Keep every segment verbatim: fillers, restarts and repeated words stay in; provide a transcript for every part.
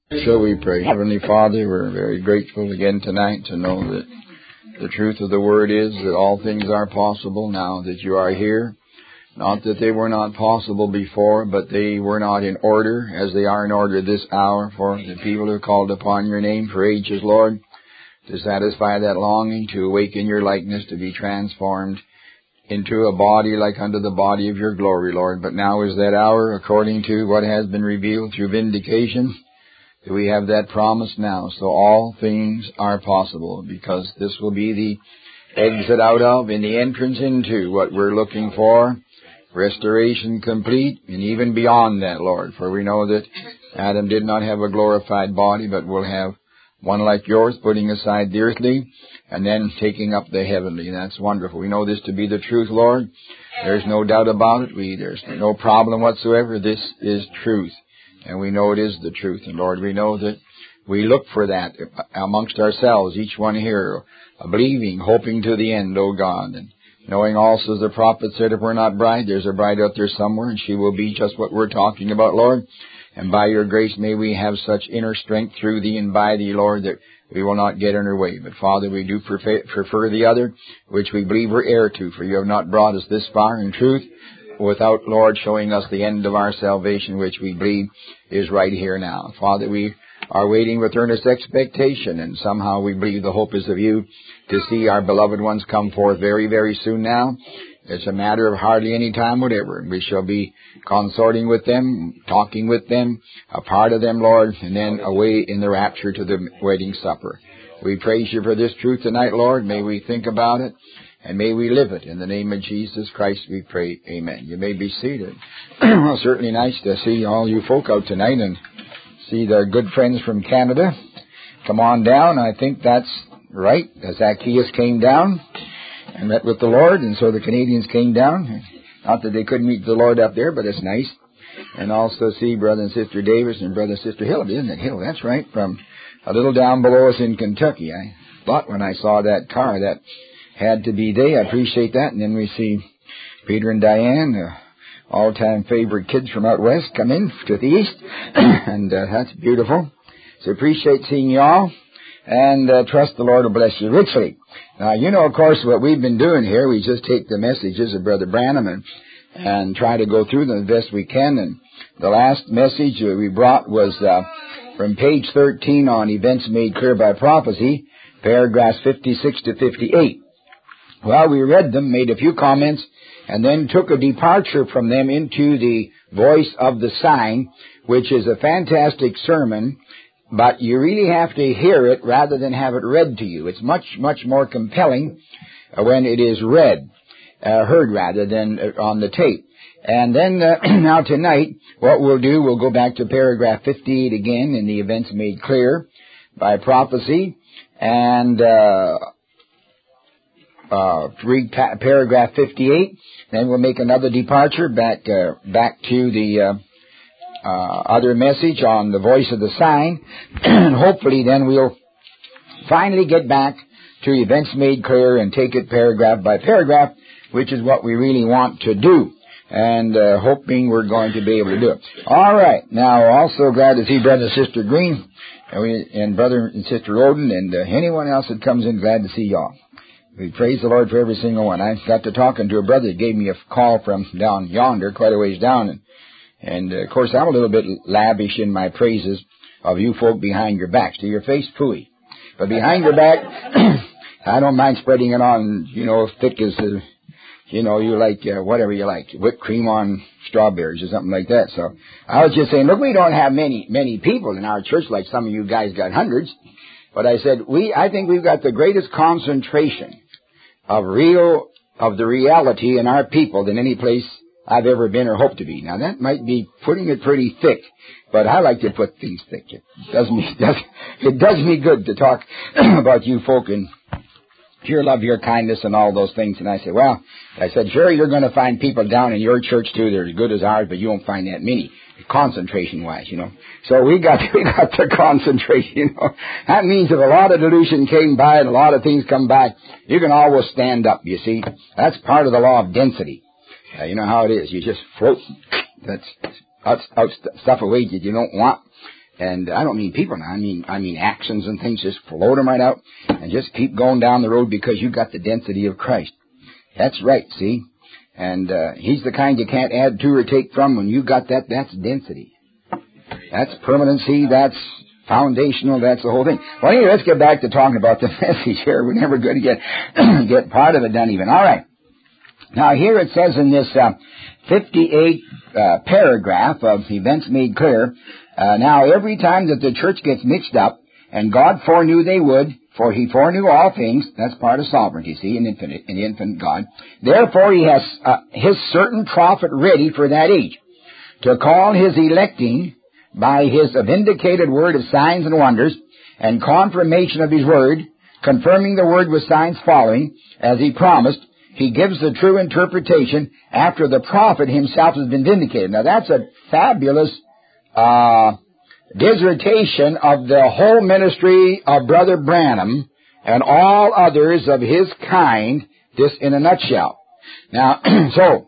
Shall we pray? Heavenly Father, we're very grateful again tonight to know that the truth of the Word is that all things are possible now that you are here. Not that they were not possible before, but they were not in order as they are in order this hour for the people who called upon your name for ages, Lord, to satisfy that longing, to awaken your likeness, to be transformed into a body like unto the body of your glory, Lord. But now is that hour, according to what has been revealed through vindication. We have that promise now, so all things are possible, because this will be the exit out of and the entrance into what we're looking for, restoration complete, and even beyond that, Lord. For we know that Adam did not have a glorified body, but will have one like yours, putting aside the earthly, and then taking up the heavenly. And that's wonderful. We know this to be the truth, Lord. There's no doubt about it. We, there's no problem whatsoever. This is truth. And we know it is the truth. And Lord, we know that we look for that amongst ourselves, each one here, believing, hoping to the end, O God. And knowing also, as the prophet said, if we're not bride, there's a bride out there somewhere, and she will be just what we're talking about, Lord. And by your grace, may we have such inner strength through thee and by thee, Lord, that we will not get in our way. But Father, we do prefer, prefer the other, which we believe we're heir to, for you have not brought us this far in truth without, Lord, showing us the end of our salvation, which we believe is right here now. Father, we are waiting with earnest expectation, and somehow we believe the hope is of you to see our beloved ones come forth very, very soon now. It's a matter of hardly any time whatever. We shall be consorting with them, talking with them, a part of them, Lord, and then away in the rapture to the wedding supper. We praise you for this truth tonight, Lord. May we think about it, and may we live it. In the name of Jesus Christ we pray. Amen. You may be seated. Well, certainly nice to see all you folk out tonight and see the good friends from Canada. Come on down. I think that's right. Zacchaeus came down and met with the Lord, and so the Canadians came down. Not that they couldn't meet the Lord up there, but it's nice. And also see Brother and Sister Davis and Brother and Sister Hill. Isn't it Hill? That's right. From a little down below us in Kentucky. I thought when I saw that car that had to be they. I appreciate that. And then we see Peter and Diane, uh, all-time favorite kids from out west, come in to the east. and uh, that's beautiful. So appreciate seeing you all. And uh, trust the Lord will bless you richly. Now, you know, of course, what we've been doing here, we just take the messages of Brother Branham and, and try to go through them the best we can. And the last message we brought was uh, from page thirteen on Events Made Clear by Prophecy, paragraphs fifty-six to fifty-eight. Well, we read them, made a few comments, and then took a departure from them into the Voice of the Sign, which is a fantastic sermon, but you really have to hear it rather than have it read to you. It's much, much more compelling when it is read, uh, heard rather than on the tape. And then, uh, now tonight, what we'll do, we'll go back to paragraph fifty-eight again in the Events Made Clear by Prophecy, and uh Uh, read pa- paragraph fifty-eight, then we'll make another departure back uh, back to the uh, uh, other message on the Voice of the Sign, and hopefully then we'll finally get back to Events Made Clear and take it paragraph by paragraph, which is what we really want to do, and uh, hoping we're going to be able to do it. All right, now also glad to see Brother and Sister Green, and, we, and Brother and Sister Roden, and uh, anyone else that comes in, glad to see y'all. We praise the Lord for every single one. I got to talking to a brother that gave me a call from down yonder, quite a ways down. And, and uh, of course, I'm a little bit lavish in my praises of you folk behind your backs. To your face, pooey. But behind your back, I don't mind spreading it on, you know, as thick as, uh, you know, you like, uh, whatever you like, whipped cream on strawberries or something like that. So I was just saying, look, we don't have many, many people in our church like some of you guys got hundreds. But I said, we, I think we've got the greatest concentration of real, of the reality in our people than any place I've ever been or hope to be. Now that might be putting it pretty thick, but I like to put things thick. It does me, does, it does me good to talk about you folk and your love, your kindness, and all those things. And I said, well, I said, sure, you're going to find people down in your church too that are as good as ours, but you won't find that many. Concentration-wise, you know. So we got we got to concentrate, you know. That means if a lot of delusion came by and a lot of things come by, you can always stand up, you see. That's part of the law of density. Uh, you know how it is. You just float. That's out, out stuff away that you don't want. And I don't mean people now. I mean, I mean actions and things. Just float them right out and just keep going down the road because you got the density of Christ. That's right, see? And uh, He's the kind you can't add to or take from. When you got that, that's density. That's permanency. That's foundational. That's the whole thing. Well, anyway, let's get back to talking about the message here. We're never going to get get part of it done even. All right. Now, here it says in this uh, fifty-eighth uh, paragraph of Events Made Clear, uh, now every time that the church gets mixed up, and God foreknew they would, for He foreknew all things, that's part of sovereignty, see, in infinite, in the infinite God. Therefore He has uh, His certain prophet ready for that age, to call His electing by His vindicated word of signs and wonders, and confirmation of His word, confirming the word with signs following, as He promised. He gives the true interpretation after the prophet himself has been vindicated. Now that's a fabulous uh, dissertation of the whole ministry of Brother Branham and all others of his kind, this in a nutshell. Now, so,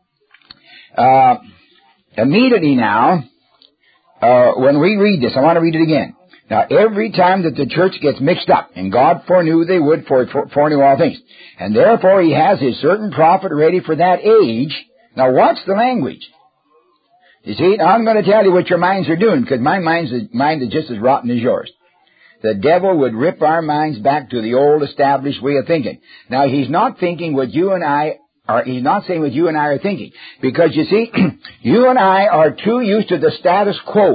uh, immediately now, uh, when we read this, I want to read it again. Now, every time that the church gets mixed up, and God foreknew they would, for, for, foreknew all things, and therefore He has His certain prophet ready for that age. Now, what's the language? You see, now I'm going to tell you what your minds are doing, because my mind's, mind is just as rotten as yours. The devil would rip our minds back to the old established way of thinking. Now, he's not thinking what you and I are, he's not saying what you and I are thinking, because you see, you and I are too used to the status quo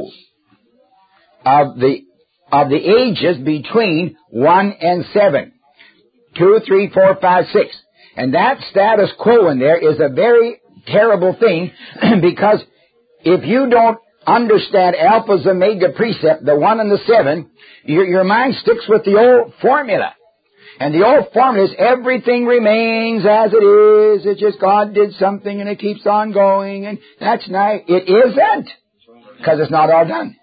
of the of the ages between one and seven. Two, three, four, five, six. And that status quo in there is a very terrible thing because if you don't understand Alpha's Omega precept, the one and the seven, your, your mind sticks with the old formula. And the old formula is everything remains as it is. It's just God did something and it keeps on going. And that's nice. It isn't. Because it's not all done.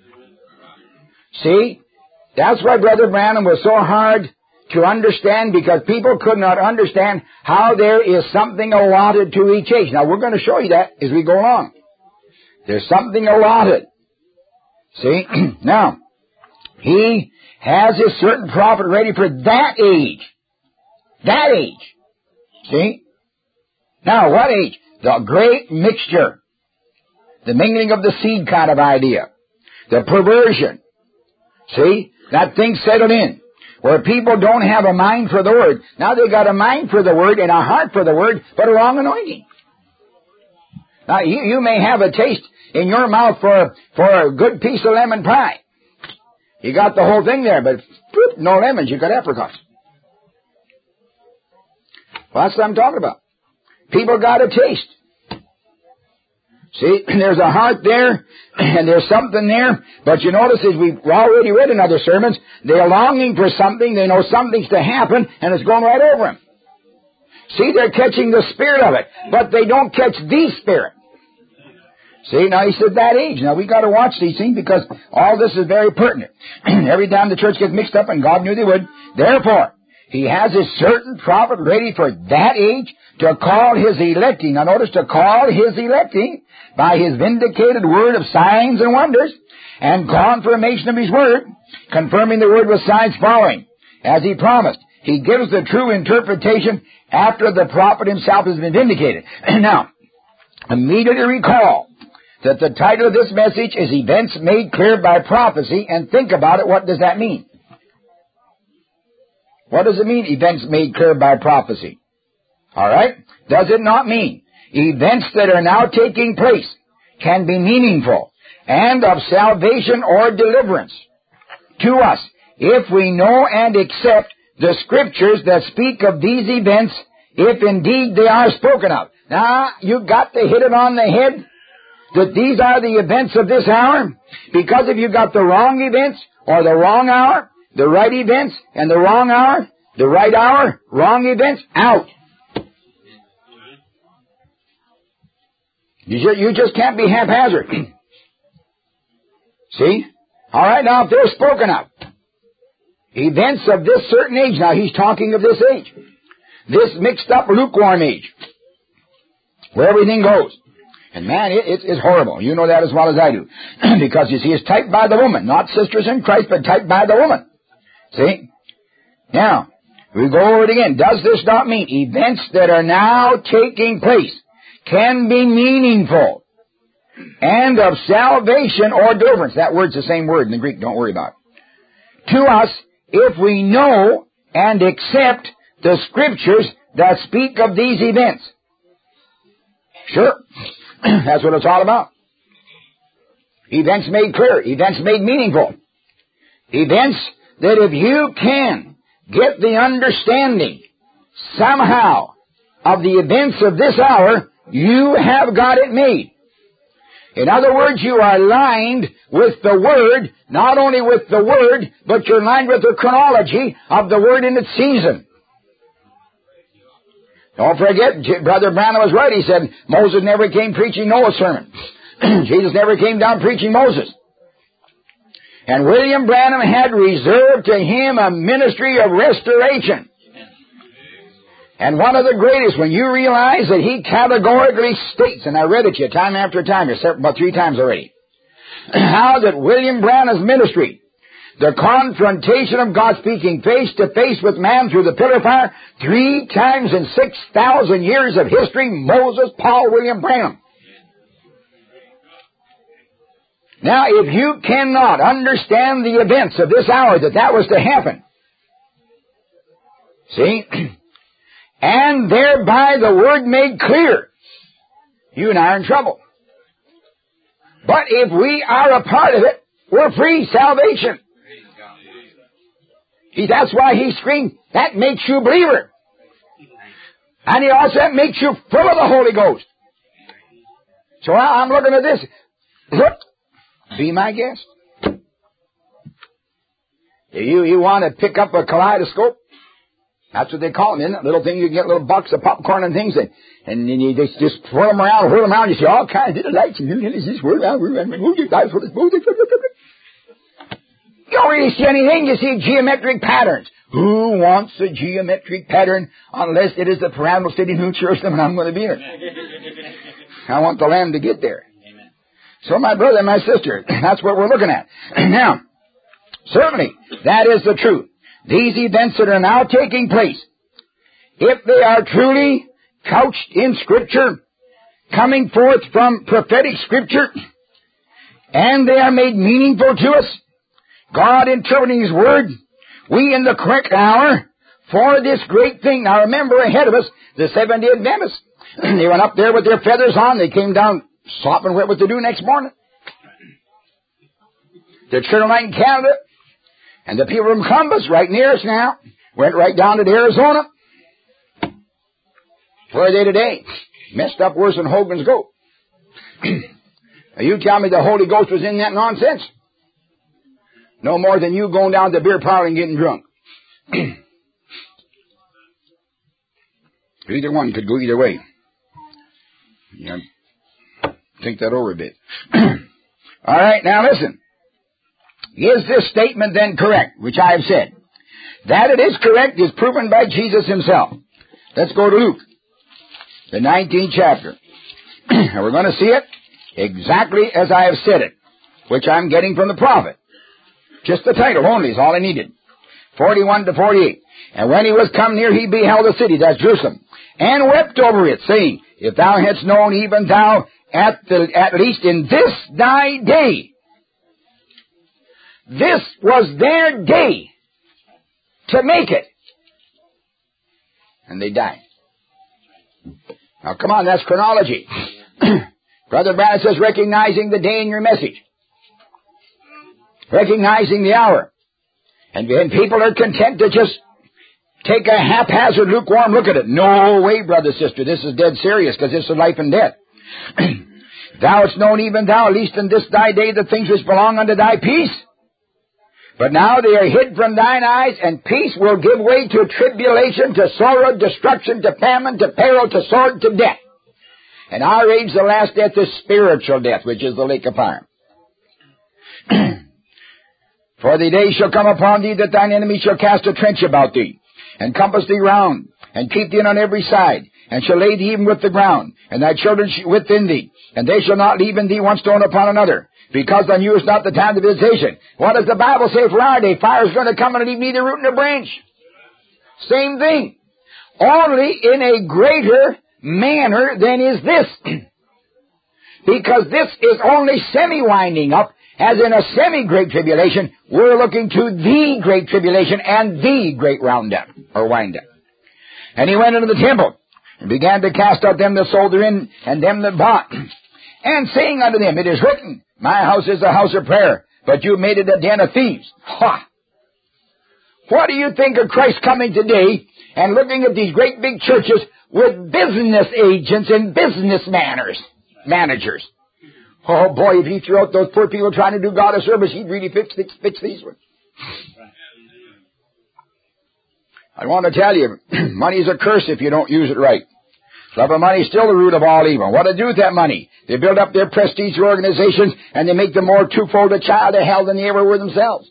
See, that's why Brother Branham was so hard to understand, because people could not understand how there is something allotted to each age. Now, we're going to show you that as we go along. There's something allotted. See? Now, He has His certain prophet ready for that age. That age. See? Now, what age? The great mixture. The mingling of the seed kind of idea. The perversion. See? That thing settled in. Where people don't have a mind for the Word. Now they got a mind for the Word and a heart for the Word, but a wrong anointing. Now you, you may have a taste in your mouth for, for a good piece of lemon pie. You got the whole thing there, but whoop, no lemons, you got apricots. Well, that's what I'm talking about. People got a taste. See, there's a heart there, and there's something there, but you notice as we've already read in other sermons, they're longing for something, they know something's to happen, and it's going right over them. See, they're catching the spirit of it, but they don't catch the spirit. See, now he said that age. Now we got to watch these things because all this is very pertinent. Every time the church gets mixed up, and God knew they would, therefore, He has His certain prophet ready for that age to call His electing. Now notice, to call His electing by His vindicated word of signs and wonders and confirmation of His word, confirming the word with signs following, as He promised. He gives the true interpretation after the prophet himself has been vindicated. Now, immediately recall that the title of this message is Events Made Clear by Prophecy, and think about it. What does that mean? What does it mean, events made clear by prophecy? All right? Does it not mean events that are now taking place can be meaningful and of salvation or deliverance to us if we know and accept the Scriptures that speak of these events, if indeed they are spoken of? Now, you got to hit it on the head that these are the events of this hour, because if you got the wrong events or the wrong hour, the right events and the wrong hour, the right hour, wrong events, out. You just, you just can't be haphazard. See? All right, now if they're spoken of, events of this certain age, now he's talking of this age, this mixed up lukewarm age, where everything goes. And man, it, it, it's horrible. You know that as well as I do. Because you see, it's typed by the woman. Not sisters in Christ, but typed by the woman. See? Now, we go over it again. Does this not mean events that are now taking place can be meaningful and of salvation or deliverance? That word's the same word in the Greek. Don't worry about it. To us, if we know and accept the Scriptures that speak of these events. Sure. That's what it's all about. Events made clear. Events made meaningful. Events that if you can get the understanding somehow of the events of this hour, you have got it made. In other words, you are lined with the Word, not only with the Word, but you're lined with the chronology of the Word in its season. Don't forget, Brother Branham was right. He said, Moses never came preaching Noah's sermon. Jesus never came down preaching Moses. And William Branham had reserved to him a ministry of restoration. And one of the greatest, when you realize that he categorically states, and I read it to you time after time, about three times already, how that William Branham's ministry, the confrontation of God speaking face to face with man through the pillar of fire, three times in six thousand years of history, Moses, Paul, William Branham. Now, if you cannot understand the events of this hour that that was to happen, see, and thereby the Word made clear, you and I are in trouble. But if we are a part of it, we're free, salvation. See, that's why he screamed, that makes you a believer. And he also that makes you full of the Holy Ghost. So I'm looking at this. Look, be my guest. You, you want to pick up a kaleidoscope? That's what they call them, isn't it? Little thing, you get little box of popcorn and things, and, and you just, just twirl them around, whirl them around, you see all kinds of little lights, and you just whirl around, whirl around, move your eyes, move your You don't really see anything. You see geometric patterns. Who wants a geometric pattern unless it is the pyramidal city of New Jerusalem and I'm going to be in it? I want the Lamb to get there. Amen. So my brother and my sister, that's what we're looking at. Now, certainly, that is the truth. These events that are now taking place, if they are truly couched in Scripture, coming forth from prophetic Scripture, and they are made meaningful to us, God interpreting His Word, we in the correct hour for this great thing. Now remember, ahead of us, the Seventh-day Adventists. They went up there with their feathers on. They came down sopping wet what to do next morning. The Church of Light in Canada and the people from Columbus, right near us now, went right down to Arizona. Where are they today? Messed up worse than Hogan's goat. Now you tell me the Holy Ghost was in that nonsense? No more than you going down to the beer parlor and getting drunk. Either one could go either way. Yeah, think that over a bit. All right, now listen. Is this statement then correct, which I have said? That it is correct is proven by Jesus Himself. Let's go to Luke, the nineteenth chapter. And we're going to see it exactly as I have said it, which I'm getting from the prophet. Just the title only is all I needed. forty-one to forty-eight. And when he was come near, he beheld the city, that's Jerusalem, and wept over it, saying, If thou hadst known, even thou, at the at least in this thy day. This was their day to make it. And they died. Now come on, that's chronology. Brother Branham says, recognizing the day in your message. Recognizing the hour. And, and people are content to just take a haphazard, lukewarm look at it. No way, brother, sister. This is dead serious, because this is life and death. Thou hast known, even thou, at least in this thy day, the things which belong unto thy peace. But now they are hid from thine eyes, and peace will give way to tribulation, to sorrow, destruction, to famine, to peril, to sword, to death. And our age, the last death, is spiritual death, which is the lake of fire. For the day shall come upon thee that thine enemy shall cast a trench about thee, and compass thee round, and keep thee in on every side, and shall lay thee even with the ground, and thy children within thee, and they shall not leave in thee one stone upon another, because thou knewest not the time of visitation. What does the Bible say for our day? Fire is going to come and leave neither root nor branch. Same thing. Only in a greater manner than is this. Because this is only semi-winding up, as in a semi-great tribulation, we're looking to the great tribulation and the great round-up, or wind-up. And he went into the temple, and began to cast out them that sold therein, and them that bought, and saying unto them, It is written, My house is a house of prayer, but you made it a den of thieves. Ha! What do you think of Christ coming today, and looking at these great big churches with business agents and business manners? Managers. Oh boy, if he threw out those poor people trying to do God a service, he'd really fix, fix, fix these ones. I want to tell you, money's a curse if you don't use it right. Love of money is still the root of all evil. What do they do with that money? They build up their prestige through organizations, and they make them more twofold a child of hell than they ever were themselves.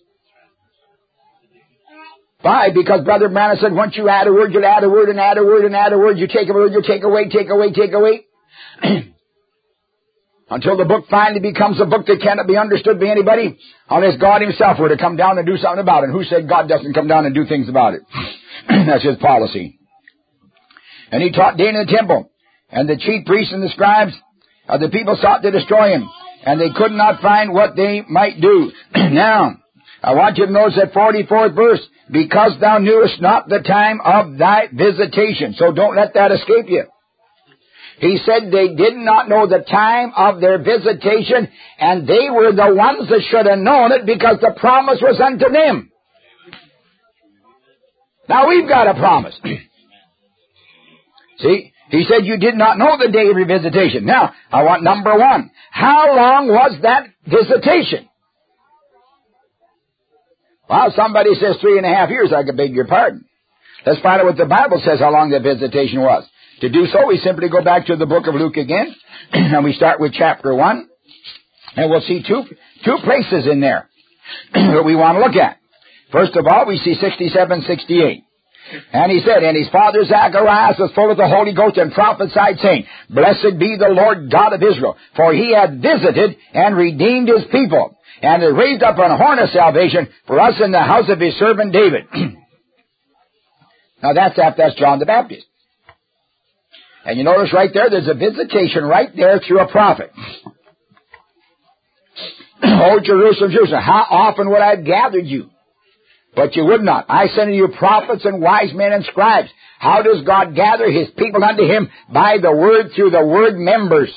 Why? Because Brother Branham said, once you add a word, you'll add a word, and add a word, and add a word. You take a word, you take away, take away, take away. Until the book finally becomes a book that cannot be understood by anybody, unless God himself were to come down and do something about it. And who said God doesn't come down and do things about it? That's his policy. And he taught day in the temple. And the chief priests and the scribes of the people sought to destroy him. And they could not find what they might do. Now, I want you to notice that forty-fourth verse. Because thou knewest not the time of thy visitation. So don't let that escape you. He said they did not know the time of their visitation, and they were the ones that should have known it because the promise was unto them. Now we've got a promise. See, he said you did not know the day of your visitation. Now, I want number one. How long was that visitation? Well, somebody says three and a half years. I could beg your pardon. Let's find out what the Bible says how long the visitation was. To do so, we simply go back to the book of Luke again, and we start with chapter one, and we'll see two two places in there that we want to look at. First of all, we see sixty-seven, sixty-eight. And he said, And his father Zacharias was full of the Holy Ghost and prophesied, saying, Blessed be the Lord God of Israel, for he hath visited and redeemed his people, and hath raised up an horn of salvation for us in the house of his servant David. Now that's after that's John the Baptist. And you notice right there, there's a visitation right there through a prophet. Oh, Jerusalem, Jerusalem, how often would I have gathered you? But you would not. I sent you prophets and wise men and scribes. How does God gather his people unto him? By the word, through the word members.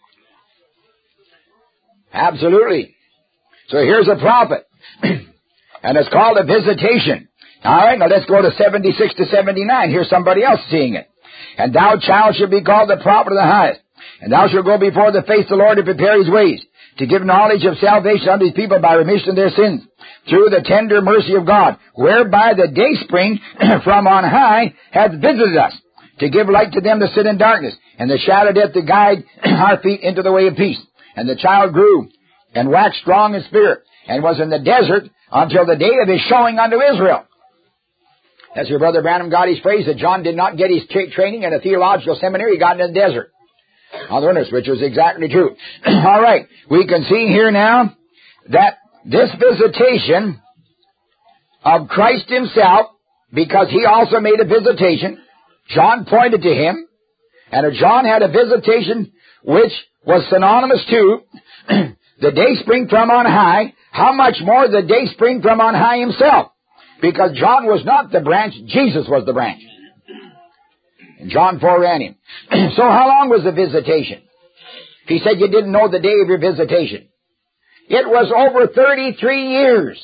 Absolutely. So here's a prophet. And it's called a visitation. All right, now let's go to seventy-six to seventy-nine. Here's somebody else seeing it. And thou, child, shalt be called the prophet of the highest. And thou shalt go before the face of the Lord to prepare his ways, to give knowledge of salvation unto his people by remission of their sins, through the tender mercy of God, whereby the dayspring from on high hath visited us, to give light to them that sit in darkness, and the shadow of death to guide our feet into the way of peace. And the child grew, and waxed strong in spirit, and was in the desert until the day of his showing unto Israel. As your Brother Branham got his phrase that John did not get his tra- training in a theological seminary, he got in the desert. On the wilderness, which was exactly true. All right, we can see here now that this visitation of Christ himself, because he also made a visitation, John pointed to him, and if John had a visitation which was synonymous to the dayspring from on high, how much more the dayspring from on high himself? Because John was not the branch, Jesus was the branch. And John foreran him. So how long was the visitation? He said you didn't know the day of your visitation. It was over thirty-three years.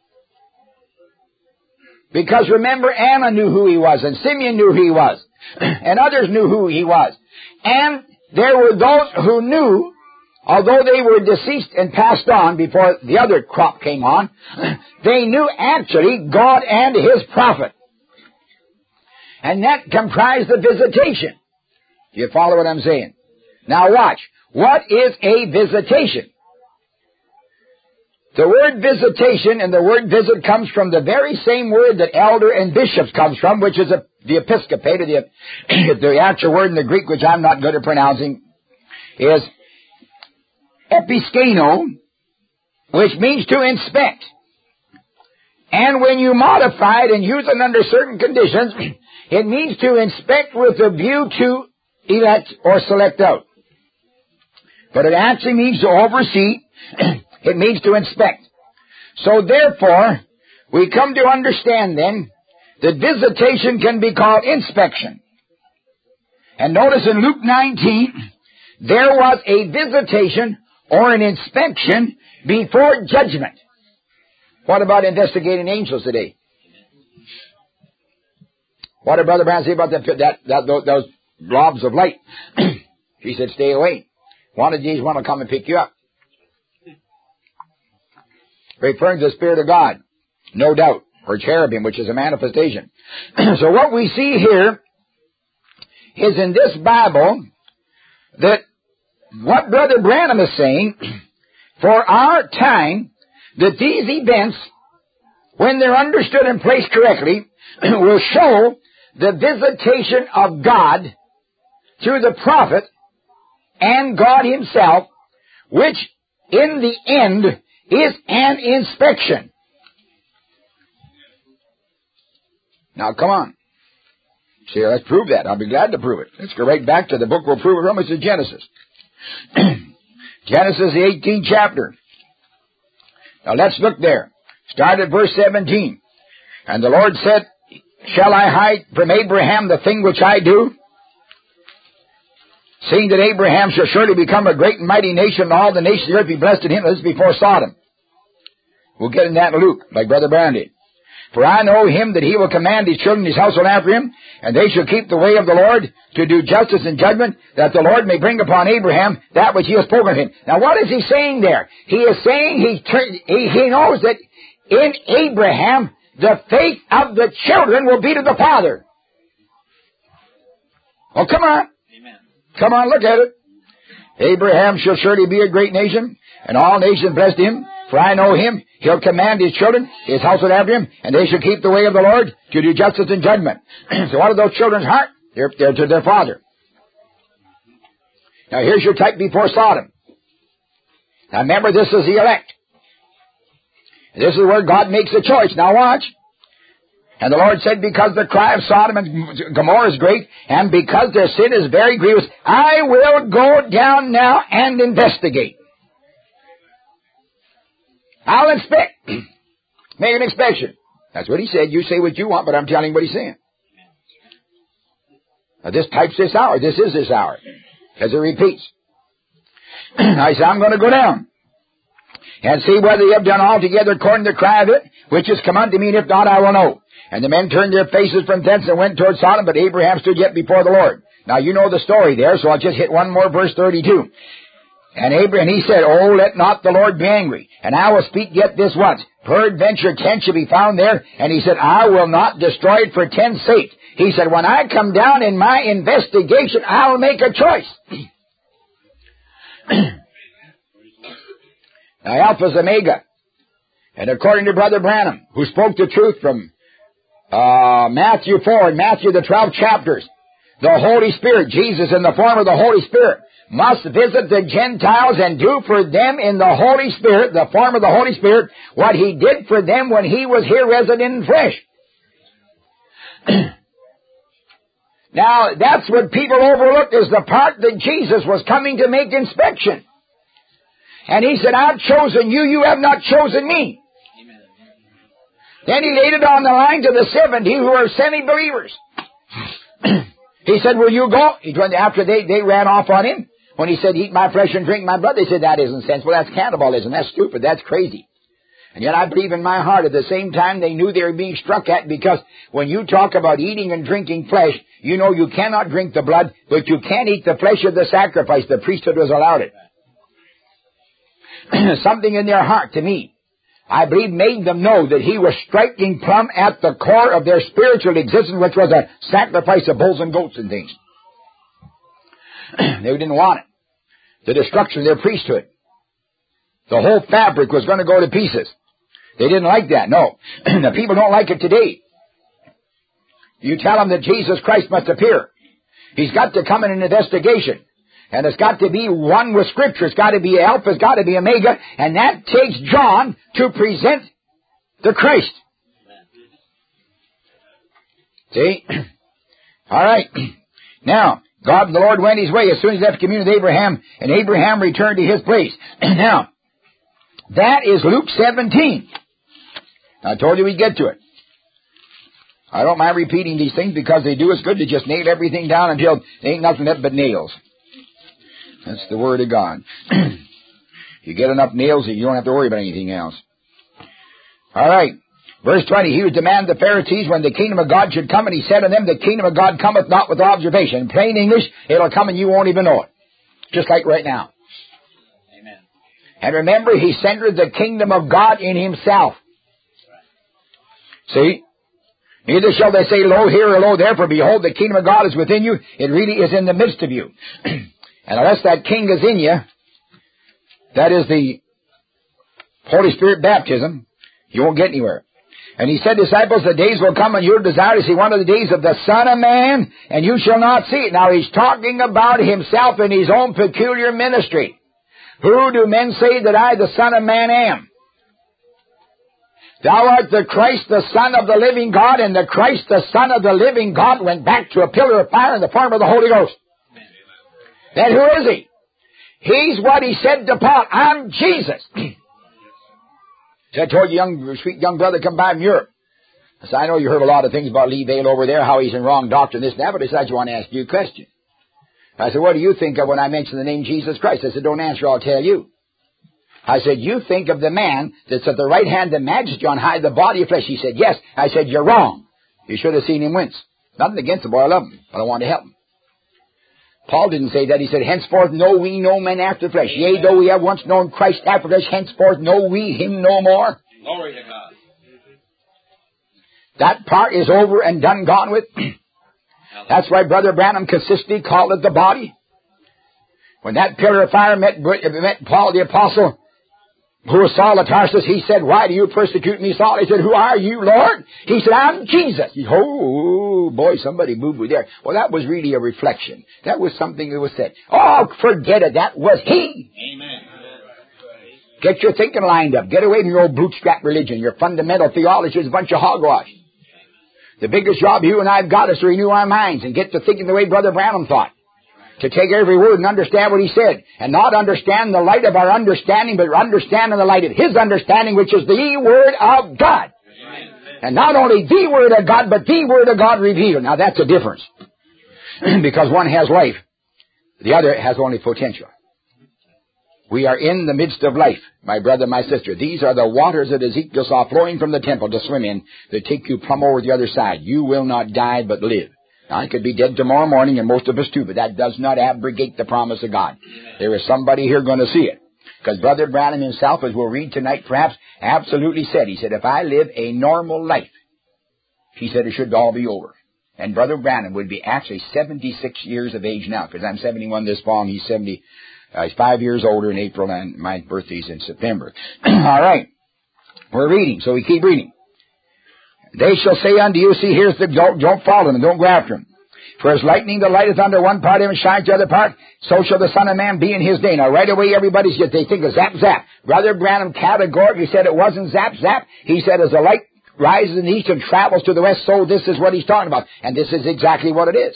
Because remember, Anna knew who he was, and Simeon knew who he was, and others knew who he was. And there were those who knew, although they were deceased and passed on before the other crop came on, they knew actually God and his prophet. And that comprised the visitation. Do you follow what I'm saying? Now watch. What is a visitation? The word visitation and the word visit comes from the very same word that elder and bishops comes from, which is a the episcopate, or the, the actual word in the Greek, which I'm not good at pronouncing, is episkeno, which means to inspect. And when you modify it and use it under certain conditions, it means to inspect with a view to elect or select out. But it actually means to oversee. It means to inspect. So therefore, we come to understand then that visitation can be called inspection. And notice in Luke nineteen, there was a visitation or an inspection before judgment. What about investigating angels today? What did Brother Branham say about that, that, that, those blobs of light? He said, stay away. One of these want to come and pick you up. Referring to the Spirit of God, no doubt, or cherubim, which is a manifestation. So what we see here is in this Bible that what Brother Branham is saying, for our time, that these events, when they're understood and placed correctly, will show the visitation of God through the prophet and God himself, which in the end is an inspection. Now come on. See, let's prove that. I'll be glad to prove it. Let's go right back to the book we'll prove it from. It's in Genesis. Genesis, the eighteenth chapter. Now let's look there. Start at verse seventeen. And the Lord said, shall I hide from Abraham the thing which I do? Seeing that Abraham shall surely become a great and mighty nation, and all the nations of the earth be blessed in him. This is before Sodom. We'll get in that in Luke, like Brother Brown did. For I know him that he will command his children, his household after him, and they shall keep the way of the Lord to do justice and judgment, that the Lord may bring upon Abraham that which he has spoken of him. Now what is he saying there? He is saying he, he, he knows that in Abraham, the faith of the children will be to the father. Oh, come on. Amen. Come on, look at it. Abraham shall surely be a great nation, and all nations blessed him. For I know him, he'll command his children, his household after him, and they shall keep the way of the Lord to do justice and judgment. So what are those children's heart? They're, they're to their father. Now here's your type before Sodom. Now remember, this is the elect. This is where God makes a choice. Now watch. And the Lord said, because the cry of Sodom and Gomorrah is great, and because their sin is very grievous, I will go down now and investigate. I'll inspect. Make an inspection. That's what he said. You say what you want, but I'm telling you what he's saying. Now this types this hour. This is this hour. As it repeats. I said, I'm going to go down and see whether you have done altogether according to the cry of it, which is come unto me, and if not, I will know. And the men turned their faces from thence and went toward Sodom, but Abraham stood yet before the Lord. Now you know the story there, so I'll just hit one more, verse thirty-two. And Abraham, he said, oh, let not the Lord be angry, and I will speak yet this once. Peradventure ten shall be found there. And he said, I will not destroy it for ten's sake. He said, when I come down in my investigation, I'll make a choice. Now, Alpha's Omega. And according to Brother Branham, who spoke the truth from uh, Matthew four and Matthew the twelve chapters, the Holy Spirit, Jesus in the form of the Holy Spirit, must visit the Gentiles and do for them in the Holy Spirit, the form of the Holy Spirit, what he did for them when he was here resident in flesh. Now, that's what people overlook, is the part that Jesus was coming to make inspection. And he said, I've chosen you, you have not chosen me. Amen. Then he laid it on the line to the seventy who are semi-believers. He said, will you go? He went after they, they ran off on him. When he said, eat my flesh and drink my blood, they said, that isn't sensible. That's cannibalism. That's stupid. That's crazy. And yet I believe in my heart at the same time they knew they were being struck at, because when you talk about eating and drinking flesh, you know you cannot drink the blood, but you can eat the flesh of the sacrifice. The priesthood was allowed it. Something in their heart, to me, I believe made them know that he was striking plumb at the core of their spiritual existence, which was a sacrifice of bulls and goats and things. They didn't want it. The destruction of their priesthood. The whole fabric was going to go to pieces. They didn't like that, no. The people don't like it today. You tell him that Jesus Christ must appear. He's got to come in an investigation. And it's got to be one with Scripture. It's got to be Alpha. It's got to be Omega. And that takes John to present the Christ. See? All right. Now, God the Lord went his way as soon as he left communion with Abraham, and Abraham returned to his place. Now, that is Luke seventeen. I told you we'd get to it. I don't mind repeating these things because they do us good to just nail everything down until there ain't nothing left but nails. That's the Word of God. You get enough nails that you don't have to worry about anything else. All right. Verse twenty, he was demanded the Pharisees when the kingdom of God should come, and he said to them, the kingdom of God cometh not with observation. In plain English, it'll come and you won't even know it. Just like right now. Amen. And remember, he centered the kingdom of God in himself. See? Neither shall they say, lo here or lo there, for behold, the kingdom of God is within you. It really is in the midst of you. And unless that king is in you, that is the Holy Spirit baptism, you won't get anywhere. And he said, disciples, the days will come when you desire to see one of the days of the Son of Man, and you shall not see it. Now he's talking about himself in his own peculiar ministry. Who do men say that I, the Son of Man, am? Thou art the Christ, the Son of the living God, and the Christ, the Son of the living God, went back to a pillar of fire in the form of the Holy Ghost. Then who is he? He's what he said to Paul, I'm Jesus. I told you, young, sweet young brother, come by from Europe. I said, I know you heard a lot of things about Lee Vale over there, how he's in wrong doctrine, this and that, but I said, I just want to ask you a question. I said, what do you think of when I mention the name Jesus Christ? I said, don't answer, I'll tell you. I said, you think of the man that's at the right hand of majesty on high, the body of flesh. He said, yes. I said, you're wrong. You should have seen him wince. Nothing against the boy, I love him, but I want to help him. Paul didn't say that. He said, henceforth know we no men after the flesh. Yea, though we have once known Christ after the flesh, henceforth know we him no more. Glory to God. That part is over and done, gone with. That's why Brother Branham consistently called it the body. When that pillar of fire met, met Paul the apostle, who was Saul of Tarsus, he said, why do you persecute me, Saul? He said, who are you, Lord? He said, I'm Jesus. He, oh, boy, somebody boo-boo there. Well, that was really a reflection. That was something that was said. Oh, forget it. That was he. Amen. Get your thinking lined up. Get away from your old bootstrap religion. Your fundamental theology is a bunch of hogwash. The biggest job you and I have got is to renew our minds and get to thinking the way Brother Branham thought. To take every word and understand what he said. And not understand the light of our understanding, but understand in the light of his understanding, which is the Word of God. Amen. And not only the Word of God, but the Word of God revealed. Now that's a difference. Because one has life. The other has only potential. We are in the midst of life, my brother, my sister. These are the waters that Ezekiel saw flowing from the temple to swim in, that take you plumb over the other side. You will not die, but live. I could be dead tomorrow morning, and most of us too, but that does not abrogate the promise of God. There is somebody here going to see it. Because Brother Branham himself, as we'll read tonight perhaps, absolutely said, he said, if I live a normal life, he said it should all be over. And Brother Branham would be actually seventy-six years of age now, because I'm seventy-one this fall, and he's seventy, uh, he's five years older in April, and my birthday's in September. All right. We're reading, so we keep reading. They shall say unto you, see, here's the, don't, don't follow them, and don't go after them. For as lightning that lighteth under one part of him and shines to the other part, so shall the Son of Man be in his day. Now, right away, everybody's just, they think of zap, zap. Brother Branham categorically said it wasn't zap, zap. He said, as the light rises in the east and travels to the west, so this is what he's talking about. And this is exactly what it is.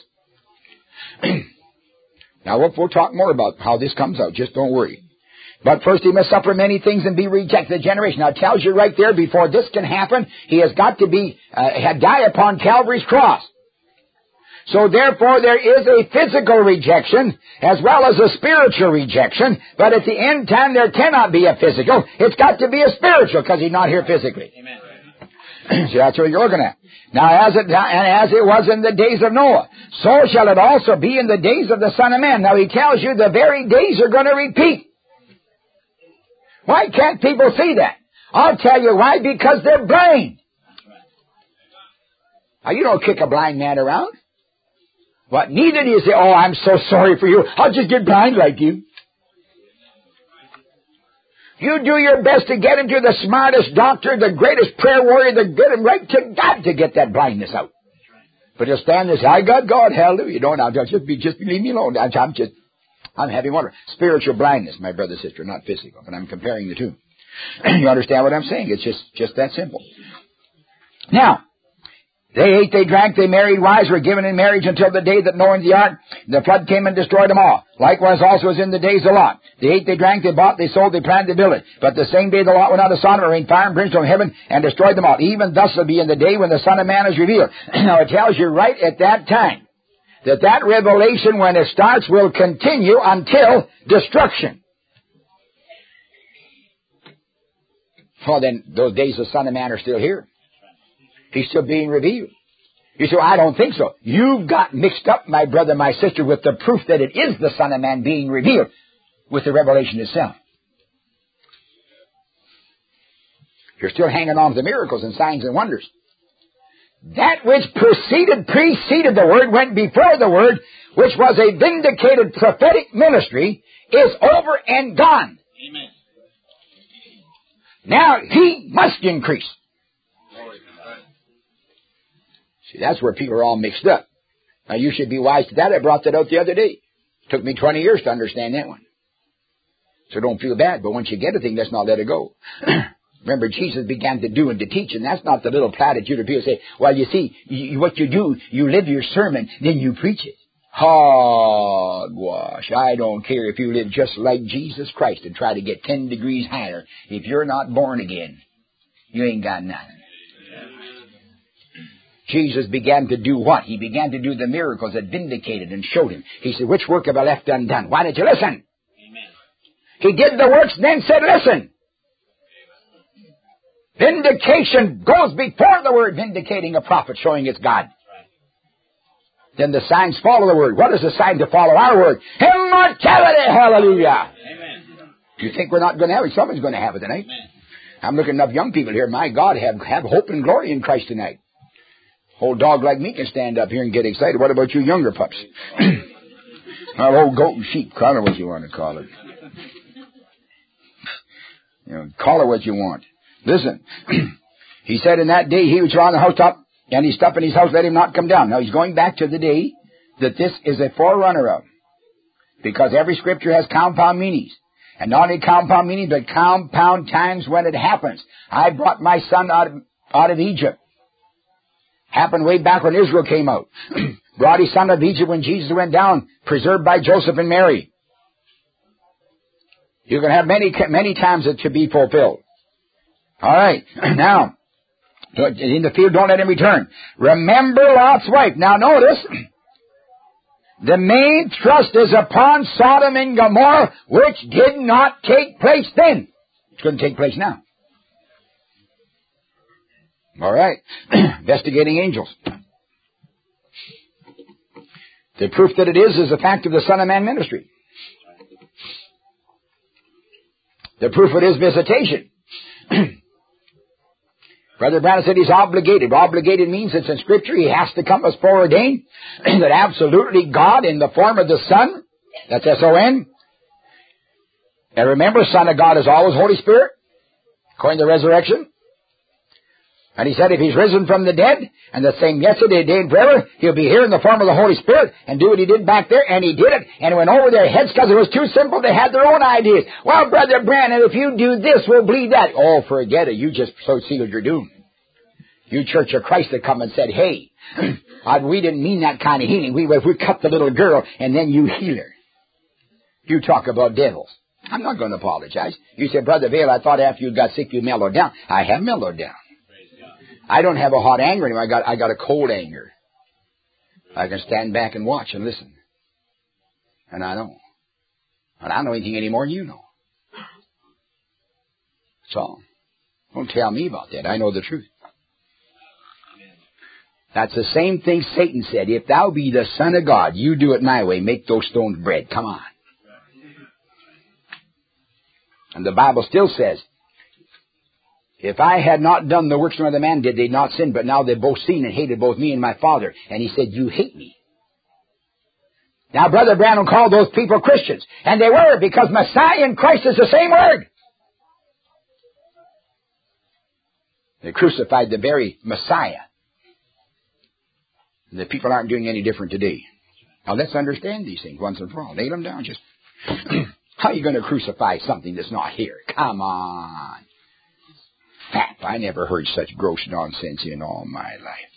Now, we'll, we'll talk more about how this comes out. Just don't worry. But first he must suffer many things and be rejected. The generation. Now it tells you right there, before this can happen, he has got to be, uh, die upon Calvary's cross. So therefore there is a physical rejection as well as a spiritual rejection. But at the end time there cannot be a physical. It's got to be a spiritual because he's not here physically. Amen. See, that's what you're looking at. Now as it, and as it was in the days of Noah, so shall it also be in the days of the Son of Man. Now he tells you the very days are going to repeat. Why can't people see that? I'll tell you why, because they're blind. Now, you don't kick a blind man around. What? Neither do you say, oh, I'm so sorry for you. I'll just get blind like you. You do your best to get him to the smartest doctor, the greatest prayer warrior, to get him right to God to get that blindness out. But to stand there and say, I got God, hallelujah. Don't now, just, be, just leave me alone. I'm, I'm just, I'm having wonder. Spiritual blindness, my brother, sister, not physical. But I'm comparing the two. You understand what I'm saying? It's just, just that simple. Now, they ate, they drank, they married, wives were given in marriage until the day that Noah and the ark, the flood came and destroyed them all. Likewise also as in the days of Lot. They ate, they drank, they bought, they sold, they planted, they built it. But the same day the Lot went out of Sodom, it rained fire and brimstone from heaven and destroyed them all. Even thus will be in the day when the Son of Man is revealed. Now it tells you right at that time that that revelation, when it starts, will continue until destruction. Well, then those days of the Son of Man are still here. He's still being revealed. You say, well, I don't think so. You've got mixed up, my brother, my sister, with the proof that it is the Son of Man being revealed with the revelation itself. You're still hanging on to the miracles and signs and wonders. That which preceded, preceded the Word, went before the Word, which was a vindicated prophetic ministry, is over and gone. Amen. Now He must increase. See, that's where people are all mixed up. Now, you should be wise to that. I brought that out the other day. It took me twenty years to understand that one. So don't feel bad. But once you get a thing, let's not let it go. Remember, Jesus began to do and to teach, and that's not the little platitude of people say, well, you see, you, what you do, you live your sermon, then you preach it. Hogwash. I don't care if you live just like Jesus Christ and try to get ten degrees higher. If you're not born again, you ain't got nothing. Jesus began to do what? He began to do the miracles that vindicated and showed him. He said, which work have I left undone? Why did you listen? Amen. He did the works, then said, listen. Amen. Vindication goes before the word, vindicating a prophet, showing it's God. Right. Then the signs follow the word. What is the sign to follow our word? Immortality, hallelujah. Amen. You think we're not going to have it? Someone's going to have it tonight. Amen. I'm looking at enough young people here. My God, have, have hope and glory in Christ tonight. Old dog like me can stand up here and get excited. What about you younger pups? Well, old goat and sheep. Call it what you want to call it. You know, call it what you want. Listen. He said in that day he which was on the housetop, and he stopped in his house, let him not come down. Now he's going back to the day that this is a forerunner of. Because every scripture has compound meanings. And not only compound meanings, but compound times when it happens. I brought my son out of, out of Egypt. Happened way back when Israel came out. Brought his son out of Egypt when Jesus went down, preserved by Joseph and Mary. You can have many, many times it to be fulfilled. All right. Now, in the field, don't let him return. Remember Lot's wife. Now notice, the main thrust is upon Sodom and Gomorrah, which did not take place then. It's going to take place now. All right. Investigating angels. The proof that it is is the fact of the Son of Man ministry. The proof it is visitation. Brother Branham said he's obligated. Obligated means it's in Scripture. He has to come as foreordained. That absolutely God in the form of the Son, that's S O N. And remember, Son of God is always Holy Spirit, according to the resurrection. And he said if he's risen from the dead, and the same yesterday, today, and forever, he'll be here in the form of the Holy Spirit and do what he did back there, and he did it, and it went over their heads because it was too simple. They had their own ideas. Well, Brother Branham, if you do this, we'll believe that. Oh, forget it. You just so sealed your doom. You Church of Christ that come and said, hey, we didn't mean that kind of healing. We, we cut the little girl, and then you heal her. You talk about devils. I'm not going to apologize. You said, Brother Vail, I thought after you got sick you mellowed down. I have mellowed down. I don't have a hot anger anymore. I got, I got a cold anger. I can stand back and watch and listen. And I know. And I don't know anything any more than you know. That's all. Don't tell me about that. I know the truth. That's the same thing Satan said. If thou be the Son of God, you do it my way. Make those stones bread. Come on. And the Bible still says, if I had not done the works no other man did, they'd not sin. But now they've both seen and hated both me and my Father. And he said, you hate me. Now, Brother Branham called those people Christians. And they were, because Messiah and Christ is the same word. They crucified the very Messiah. The people aren't doing any different today. Now let's understand these things once and for all. Nail them down. Just how are you going to crucify something that's not here? Come on. Fap, I never heard such gross nonsense in all my life.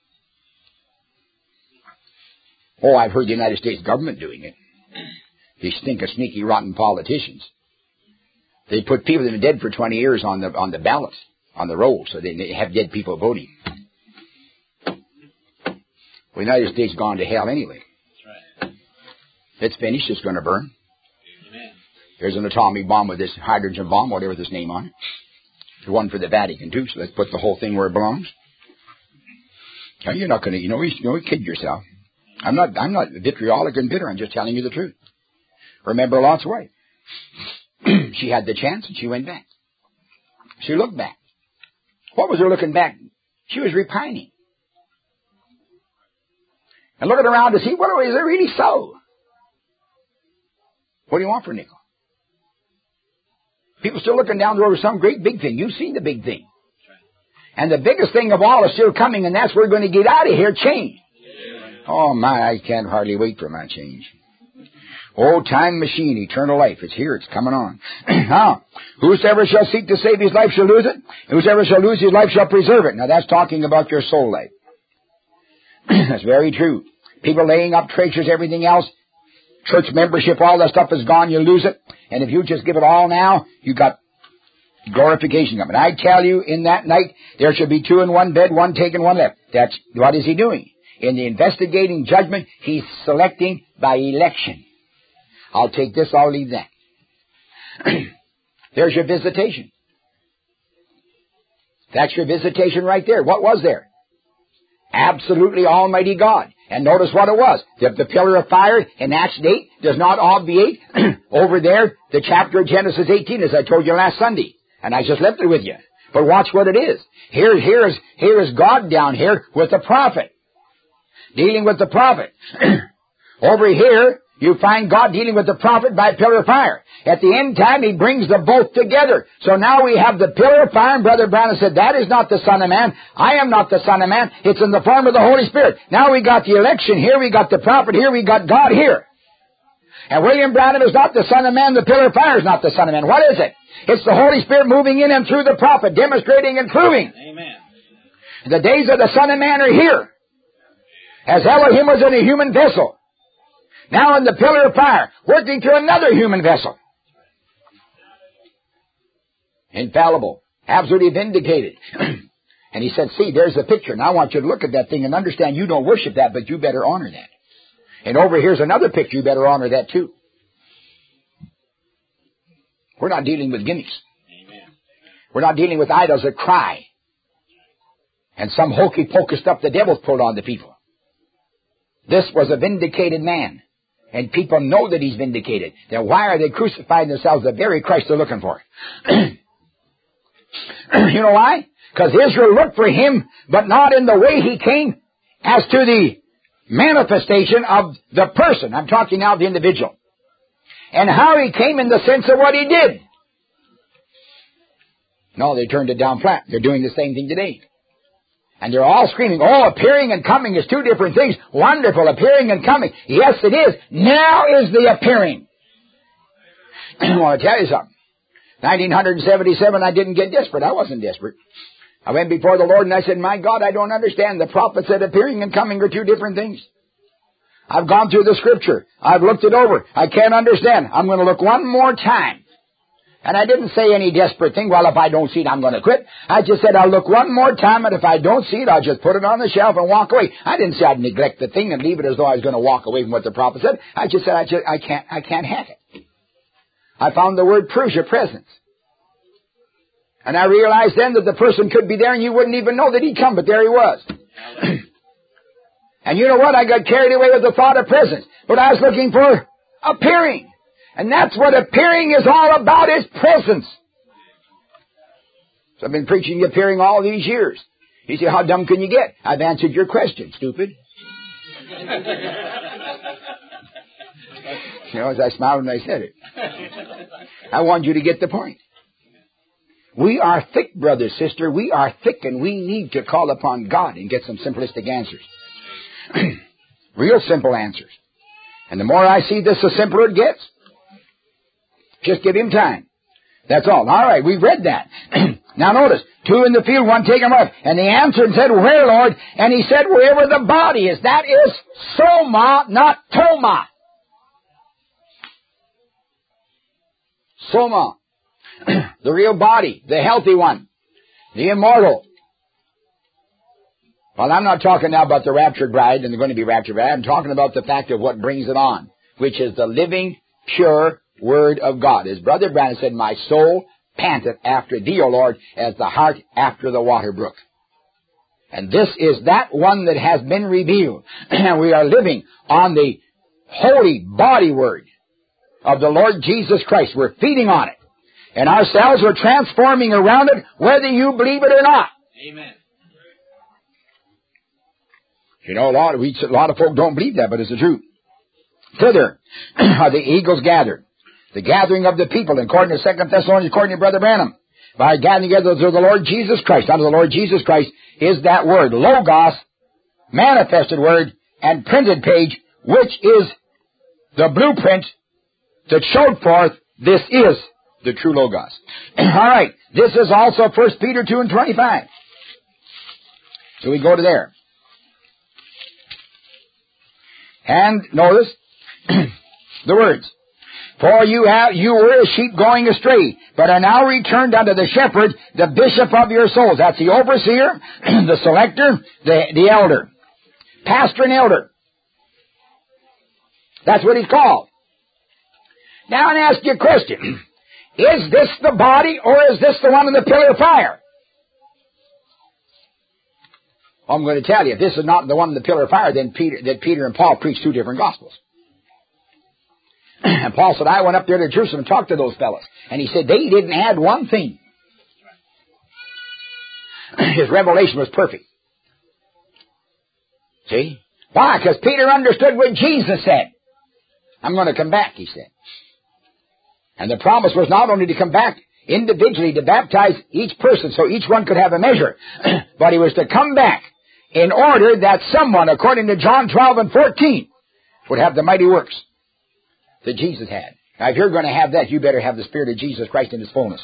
Oh, I've heard the United States government doing it. They stink of sneaky, rotten politicians. They put people that have been dead for twenty years on the on the ballots, on the roll, so they, they have dead people voting. Well, the United States has gone to hell anyway. That's right. It's finished. It's going to burn. Amen. There's an atomic bomb with this hydrogen bomb, whatever this name on it. The one for the Vatican, too, so let's put the whole thing where it belongs. Now, you're not going to, you know, you know, kid yourself. I'm not, I'm not vitriolic and bitter. I'm just telling you the truth. Remember Lot's wife. She had the chance and she went back. She looked back. What was her looking back? She was repining. And looking around to see, what is it really so? What do you want for a nickel? People still looking down the road for some great big thing. You've seen the big thing. And the biggest thing of all is still coming, and that's where we're going to get out of here, change. Oh my, I can't hardly wait for my change. Oh, time machine, eternal life. It's here. It's coming on. Now, whosoever shall seek to save his life shall lose it. Whosoever shall lose his life shall preserve it. Now, that's talking about your soul life. That's very true. People laying up treasures, everything else, church membership, all that stuff is gone. You lose it. And if you just give it all now, you got glorification of it. I tell you, in that night, there shall be two in one bed, one taken, one left. That's what is he doing? In the investigating judgment, he's selecting by election. I'll take this, I'll leave that. There's your visitation. That's your visitation right there. What was there? Absolutely Almighty God. And notice what it was. The, the pillar of fire in Acts eight does not obviate over there the chapter of Genesis eighteen, as I told you last Sunday. And I just left it with you. But watch what it is. Here, here is, here is God down here with the prophet. Dealing with the prophet. Over here, you find God dealing with the prophet by a pillar of fire. At the end time, he brings the both together. So now we have the pillar of fire, and Brother Branham said, that is not the Son of Man. I am not the Son of Man. It's in the form of the Holy Spirit. Now we got the election here, we got the prophet here, we got God here. And William Branham is not the Son of Man, the pillar of fire is not the Son of Man. What is it? It's the Holy Spirit moving in and through the prophet, demonstrating and proving. Amen. The days of the Son of Man are here. As Elohim was in a human vessel. Now in the pillar of fire, working through another human vessel. Infallible. Absolutely vindicated. And he said, see, there's the picture. Now I want you to look at that thing and understand you don't worship that, but you better honor that. And over here's another picture. You better honor that too. We're not dealing with gimmicks. Amen. We're not dealing with idols that cry. And some hokey-pokey stuff the devil's pulled on the people. This was a vindicated man. And people know that he's vindicated. Then why are they crucifying themselves, the very Christ they're looking for? You know why? Because Israel looked for him, but not in the way he came as to the manifestation of the person. I'm talking now of the individual. And how he came in the sense of what he did. No, they turned it down flat. They're doing the same thing today. And they're all screaming, oh, appearing and coming is two different things. Wonderful, appearing and coming. Yes, it is. Now is the appearing. I want to tell you something. nineteen seventy-seven, I didn't get desperate. I wasn't desperate. I went before the Lord and I said, my God, I don't understand. The prophet said appearing and coming are two different things. I've gone through the scripture. I've looked it over. I can't understand. I'm going to look one more time. And I didn't say any desperate thing. Well, if I don't see it, I'm going to quit. I just said, I'll look one more time, and if I don't see it, I'll just put it on the shelf and walk away. I didn't say I'd neglect the thing and leave it as though I was going to walk away from what the prophet said. I just said, I, just, I can't, I can't have it. I found the word proves your presence. And I realized then that the person could be there and you wouldn't even know that he'd come, but there he was. And you know what? I got carried away with the thought of presence. But I was looking for appearing. And that's what appearing is all about, is presence. So I've been preaching appearing all these years. You say, how dumb can you get? I've answered your question, stupid. You know, as I smiled when I said it. I want you to get the point. We are thick, brother, sister. We are thick, and we need to call upon God and get some simplistic answers. Real simple answers. And the more I see this, the simpler it gets. Just give him time. That's all. All right, we've read that. Now notice, two in the field, one taken away. And he answered and said, where, Lord? And he said, wherever the body is. That is soma, not toma. Soma. The real body, the healthy one, the immortal. Well, I'm not talking now about the raptured bride and the going to be raptured bride. I'm talking about the fact of what brings it on, which is the living, pure Word of God. As Brother Branham said, my soul panteth after thee, O Lord, as the hart after the water brook. And this is that one that has been revealed. And we are living on the holy body word of the Lord Jesus Christ. We're feeding on it. And our cells are transforming around it, whether you believe it or not. Amen. You know, a lot of, we, a lot of folk don't believe that, but it's the truth. Thither are the eagles gathered. The gathering of the people, according to Second Thessalonians, according to Brother Branham, by gathering together to the Lord Jesus Christ. Unto the Lord Jesus Christ is that word, Logos, manifested word, and printed page, which is the blueprint that showed forth this is the true Logos. All right, this is also First Peter two and twenty-five. So we go to there. And notice the words. For you have, you were as sheep going astray, but are now returned unto the shepherd, the bishop of your souls. That's the overseer, the selector, the, the elder. Pastor and elder. That's what he's called. Now I ask you a question. Is this the body, or is this the one in the pillar of fire? Well, I'm going to tell you, if this is not the one in the pillar of fire, then Peter, that Peter and Paul preached two different gospels. And Paul said, I went up there to Jerusalem and talked to those fellows. And he said, they didn't add one thing. His revelation was perfect. See? Why? Because Peter understood what Jesus said. I'm going to come back, he said. And the promise was not only to come back individually to baptize each person so each one could have a measure, but he was to come back in order that someone, according to John twelve and fourteen, would have the mighty works that Jesus had. Now, if you're going to have that, you better have the Spirit of Jesus Christ in His fullness.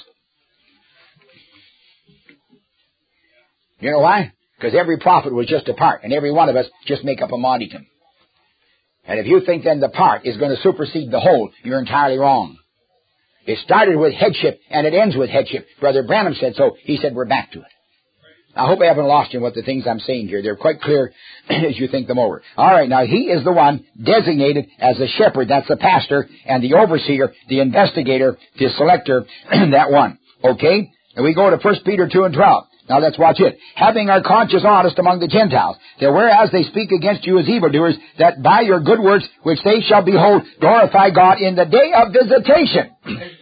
You know why? Because every prophet was just a part, and every one of us just make up a modicum. And if you think then the part is going to supersede the whole, you're entirely wrong. It started with headship, and it ends with headship. Brother Branham said so. He said we're back to it. I hope I haven't lost you in what the things I'm saying here. They're quite clear as you think them over. All right, now he is the one designated as the shepherd. That's the pastor, and the overseer, the investigator, the selector, that one. Okay? And we go to First Peter two and twelve. Now let's watch it. Having our conscience honest among the Gentiles, that whereas they speak against you as evildoers, that by your good works, which they shall behold, glorify God in the day of visitation.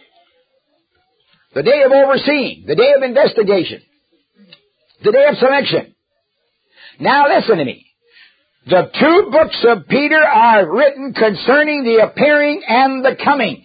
The day of overseeing. The day of investigation. The day of selection. Now listen to me. The two books of Peter are written concerning the appearing and the coming.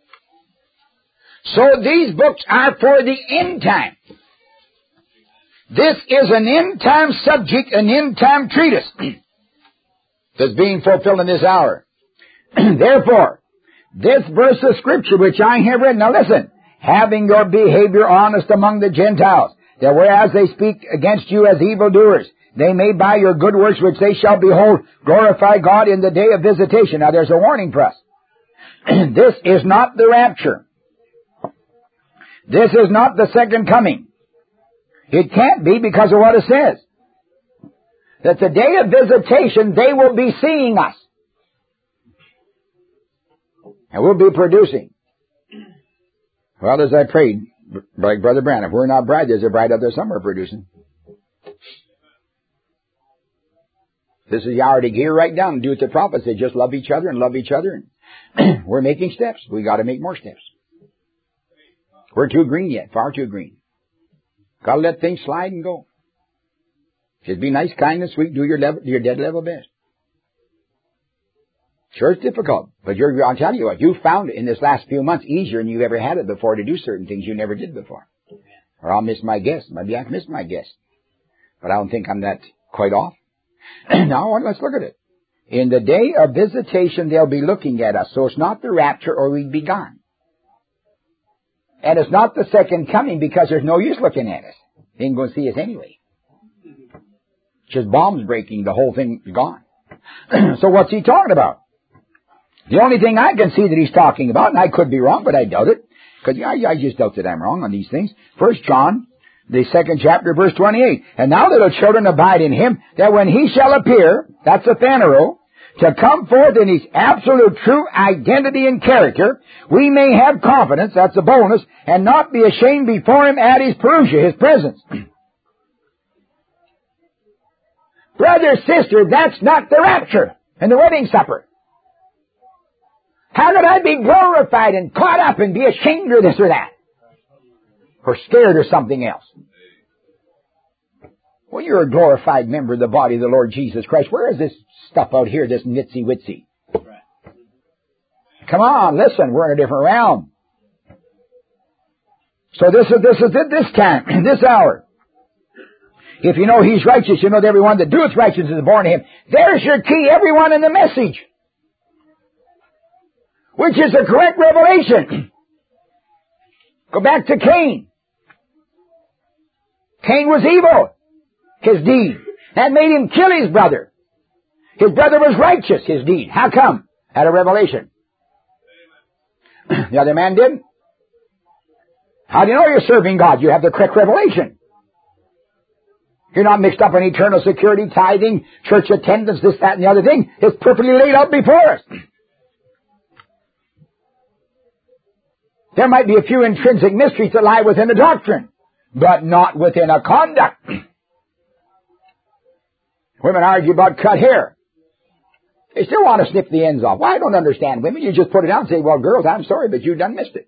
So these books are for the end time. This is an end-time subject, an end-time treatise that's being fulfilled in this hour. Therefore, this verse of Scripture which I have read, now listen, having your behavior honest among the Gentiles, that whereas they speak against you as evildoers, they may by your good works which they shall behold, glorify God in the day of visitation. Now there's a warning for us. This is not the rapture. This is not the second coming. It can't be because of what it says. That the day of visitation, they will be seeing us. And we'll be producing. Well, as I prayed, like Brother Branham, if we're not bride, there's a bride out there somewhere producing. This is the hour to gear right down and do what the prophets say. Just love each other and love each other. And we're making steps. We got to make more steps. We're too green yet, far too green. Got to let things slide and go. Just be nice, kind, and sweet. Do your level, your dead level best. Sure, it's difficult, but you're, I'll tell you what, you found it in this last few months easier than you've ever had it before to do certain things you never did before. Or I'll miss my guess. Maybe I've missed my guess. But I don't think I'm that quite off. Now, let's look at it. In the day of visitation, they'll be looking at us. So it's not the rapture or we'd be gone. And it's not the second coming because there's no use looking at us. They ain't going to see us anyway. Just bombs breaking, the whole thing is gone. So what's he talking about? The only thing I can see that he's talking about, and I could be wrong, but I doubt it, because I, I just doubt that I'm wrong on these things. First John, the second chapter, verse twenty-eight. And now, little children, abide in him, that when he shall appear, that's a Phaneroo, to come forth in his absolute true identity and character, we may have confidence, that's a bonus, and not be ashamed before him at his parousia, his presence. Brother, sister, that's not the rapture and the wedding supper. How could I be glorified and caught up and be ashamed of this or that? Or scared or something else? Well, you're a glorified member of the body of the Lord Jesus Christ. Where is this stuff out here, this nitsy-witsy? Come on, listen, we're in a different realm. So this is, this is it this time, this hour. If you know he's righteous, you know that everyone that doeth righteousness is born of him. There's your key, everyone in the message. Which is the correct revelation. Go back to Cain. Cain was evil, his deed. That made him kill his brother. His brother was righteous, his deed. How come? Had a revelation. The other man didn't. How do you know you're serving God? You have the correct revelation. You're not mixed up in eternal security, tithing, church attendance, this, that, and the other thing. It's perfectly laid out before us. There might be a few intrinsic mysteries that lie within a doctrine, but not within a conduct. Women argue about cut hair. They still want to snip the ends off. Well, I don't understand women. You just put it out and say, well, girls, I'm sorry, but you done missed it.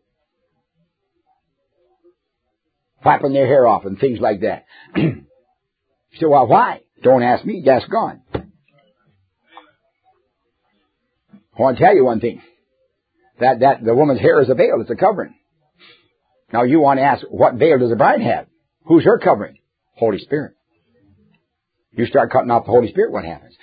Flapping their hair off and things like that. You say, well, why? Don't ask me. Ask God. I want to tell you one thing. That, that the woman's hair is a veil. It's a covering. Now you want to ask, what veil does the bride have? Who's her covering? Holy Spirit. You start cutting off the Holy Spirit, what happens?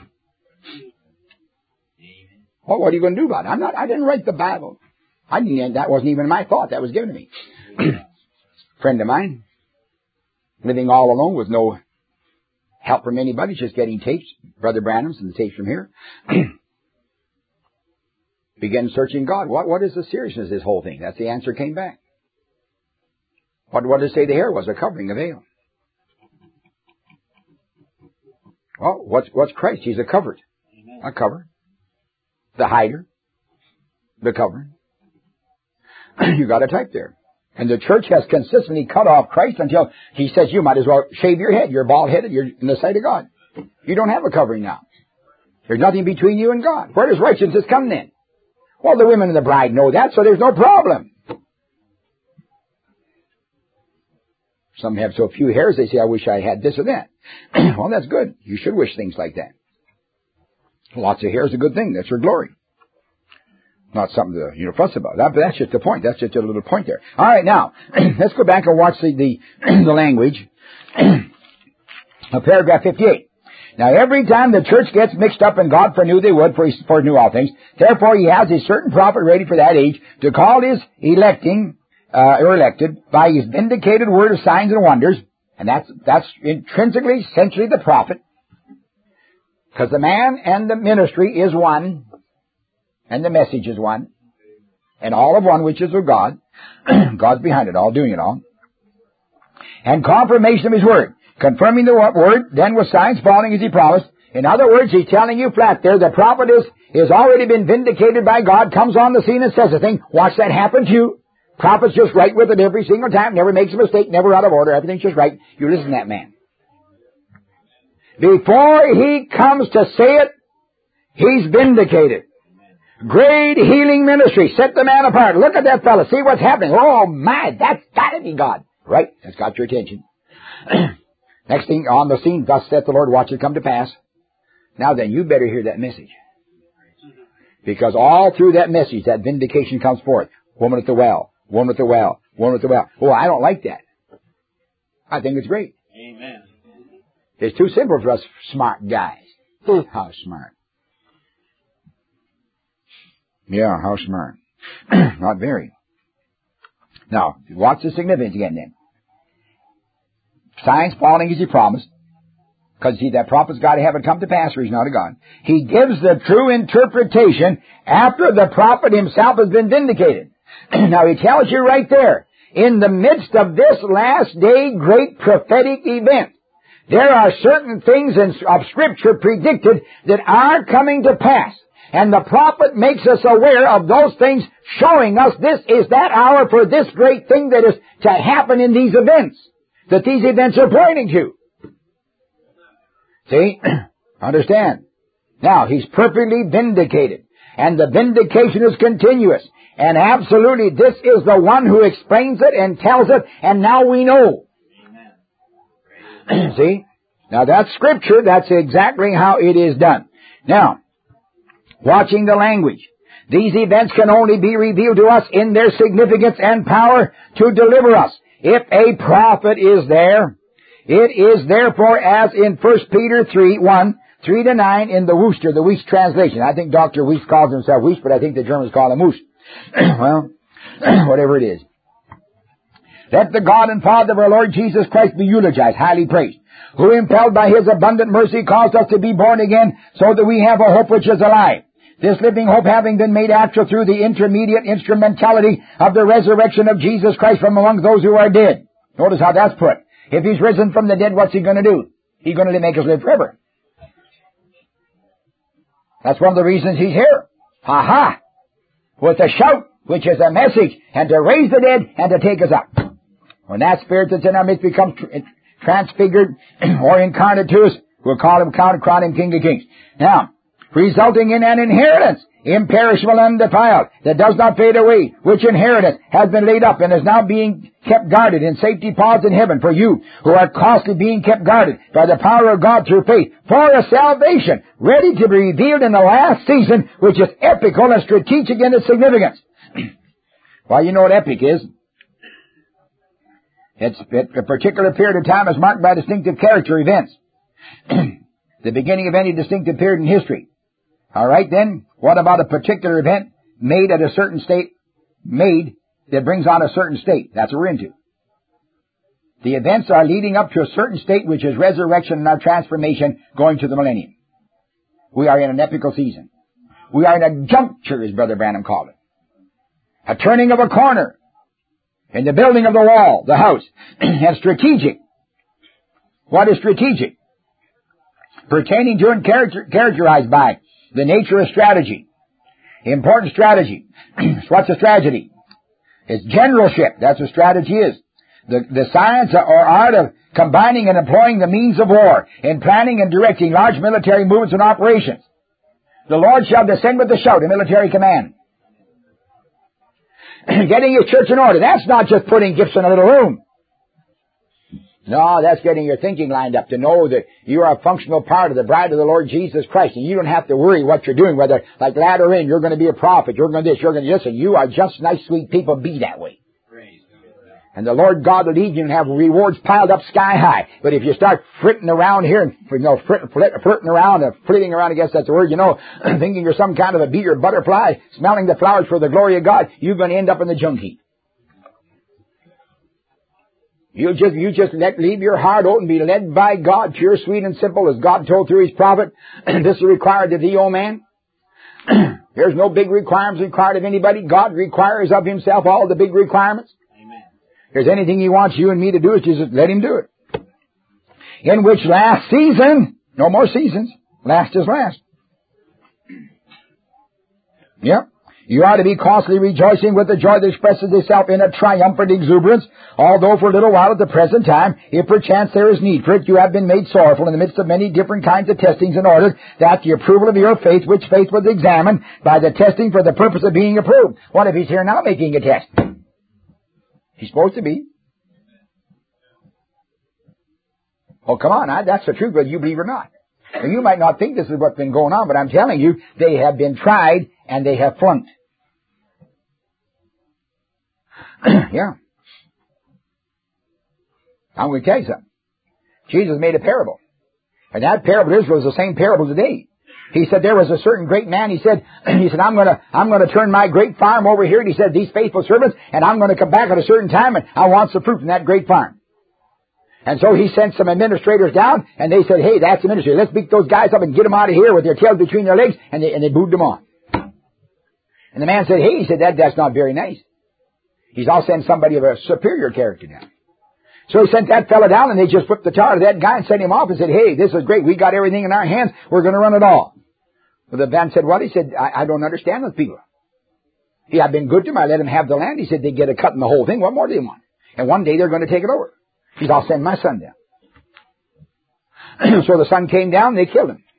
Well, what are you going to do about it? I'm not, I didn't write the Bible. I didn't, that wasn't even my thought. That was given to me. Friend of mine, living all alone with no help from anybody, just getting tapes, Brother Branham's and the tapes from here. Began searching God. What, what is the seriousness of this whole thing? That's the answer came back. What, what did it say the hair was? A covering, a veil. Well, what's, what's Christ? He's a covered. Amen. A cover. The hider. The covering. You got a type there. And the church has consistently cut off Christ until he says you might as well shave your head. You're bald-headed. You're in the sight of God. You don't have a covering now. There's nothing between you and God. Where does righteousness come then? Well, the women and the bride know that, so there's no problem. Some have so few hairs, they say, I wish I had this or that. Well, that's good. You should wish things like that. Lots of hair is a good thing. That's your glory. Not something to, you know, fuss about. That, but that's just the point. That's just a little point there. All right, now, let's go back and watch the, the, the language. Paragraph fifty-eight. Now, every time the church gets mixed up in God foreknew they would, for he foreknew all things. Therefore, he has a certain prophet ready for that age to call his electing, uh, or elected by his vindicated word of signs and wonders. And that's, that's intrinsically, essentially the prophet. Because the man and the ministry is one. And the message is one. And all of one, which is of God. God's behind it all, doing it all. And confirmation of his word. Confirming the word, then with signs following as he promised. In other words, he's telling you flat there, the prophet is, is already been vindicated by God, comes on the scene and says a thing. Watch that happen to you. Prophet's just right with it every single time, never makes a mistake, never out of order, everything's just right. You listen to that man. Before he comes to say it, he's vindicated. Great healing ministry. Set the man apart. Look at that fellow. See what's happening. Oh my, that's gotta be God. Right? That's got your attention. Next thing on the scene, thus saith the Lord, watch it come to pass. Now then, you better hear that message. Because all through that message, that vindication comes forth. Woman at the well, woman at the well, woman at the well. Oh, I don't like that. I think it's great. Amen. It's too simple for us smart guys. How smart. Yeah, how smart. Not very. Now, what's the significance again then? Signs falling as he promised. Because see, that prophet's got to have it come to pass or he's not a God. He gives the true interpretation after the prophet himself has been vindicated. Now he tells you right there, in the midst of this last day great prophetic event, there are certain things in, of Scripture predicted that are coming to pass. And the prophet makes us aware of those things, showing us this is that hour for this great thing that is to happen in these events, that these events are pointing to. See? Understand? Now, he's perfectly vindicated. And the vindication is continuous. And absolutely, this is the one who explains it and tells it, and now we know. Amen. See? Now, that's Scripture. That's exactly how it is done. Now, watching the language. These events can only be revealed to us in their significance and power to deliver us. If a prophet is there, it is therefore as in First Peter three, one, three to nine in the Worcester, the Wuest translation. I think Doctor Wuest calls himself Wuest, but I think the Germans call him Wuest. Well, whatever it is. Let the God and Father of our Lord Jesus Christ be eulogized, highly praised, who impelled by His abundant mercy caused us to be born again so that we have a hope which is alive. This living hope having been made actual through the intermediate instrumentality of the resurrection of Jesus Christ from among those who are dead. Notice how that's put. If He's risen from the dead, what's He going to do? He's going to make us live forever. That's one of the reasons He's here. Ha ha! With a shout, which is a message, and to raise the dead and to take us up. When that Spirit that's in our midst becomes tr- transfigured or incarnate to us, we'll call Him, count, crown Him King of Kings. Now, resulting in an inheritance, imperishable and undefiled, that does not fade away, which inheritance has been laid up and is now being kept guarded in safety ponds in heaven for you, who are costly being kept guarded by the power of God through faith, for a salvation ready to be revealed in the last season, which is epical and strategic in its significance. Well, you know what epic is. It's a particular period of time is marked by distinctive character events. The beginning of any distinctive period in history. All right, then, what about a particular event made at a certain state, made that brings on a certain state? That's what we're into. The events are leading up to a certain state, which is resurrection and our transformation going to the millennium. We are in an epical season. We are in a juncture, as Brother Branham called it. A turning of a corner in the building of the wall, the house. And strategic. What is strategic? Pertaining to and character, characterized by the nature of strategy. Important strategy. What's a strategy? It's generalship. That's what strategy is. The, the science or art of combining and employing the means of war in planning and directing large military movements and operations. The Lord shall descend with a shout, a military command. Getting His church in order. That's not just putting gifts in a little room. No, that's getting your thinking lined up to know that you are a functional part of the bride of the Lord Jesus Christ, and you don't have to worry what you're doing, whether, like ladder in, you're going to be a prophet, you're going to this, you're going to this, and you are just nice, sweet people, be that way. And the Lord God will lead you and have rewards piled up sky high. But if you start fritting around here and, you know, frit, flit, flirting around, and flitting around, I guess that's the word, you know, thinking you're some kind of a bee or butterfly, smelling the flowers for the glory of God, you're going to end up in the junk heap. You just, you just let, leave your heart open, be led by God, pure, sweet, and simple, as God told through His prophet. This is required of thee, O man. There's no big requirements required of anybody. God requires of Himself all the big requirements. Amen. If there's anything He wants you and me to do, it's just let Him do it. In which last season, no more seasons, last is last. Yep. You ought to be constantly rejoicing with the joy that expresses itself in a triumphant exuberance, although for a little while at the present time, if perchance there is need for it, you have been made sorrowful in the midst of many different kinds of testings in order that the approval of your faith, which faith was examined by the testing for the purpose of being approved. What if He's here now making a test? He's supposed to be. Oh, come on, I, that's the truth, whether you believe or not. And you might not think this is what's been going on, but I'm telling you, they have been tried and they have flunked. Yeah. I'm going to tell you something. Jesus made a parable. And that parable of Israel is the same parable today. He said there was a certain great man. He said, he said, I'm going to, I'm going to turn my great farm over here. And he said, these faithful servants, and I'm going to come back at a certain time, and I want some fruit from that great farm. And so he sent some administrators down, and they said, hey, that's the administrator. Let's beat those guys up and get them out of here with their tails between their legs, and they, and they booed them on. And the man said, hey, he said, that, that's not very nice. He's all send somebody of a superior character down. So he sent that fellow down, and they just whipped the tar to that guy and sent him off and said, hey, this is great. We got everything in our hands. We're going to run it all. Well, the man said, what? He said, I, I don't understand those people. He, I've been good to them. I let them have the land. He said, they get a cut in the whole thing. What more do they want? And one day they're going to take it over. He said, I'll send my son down. So the son came down, and they killed him.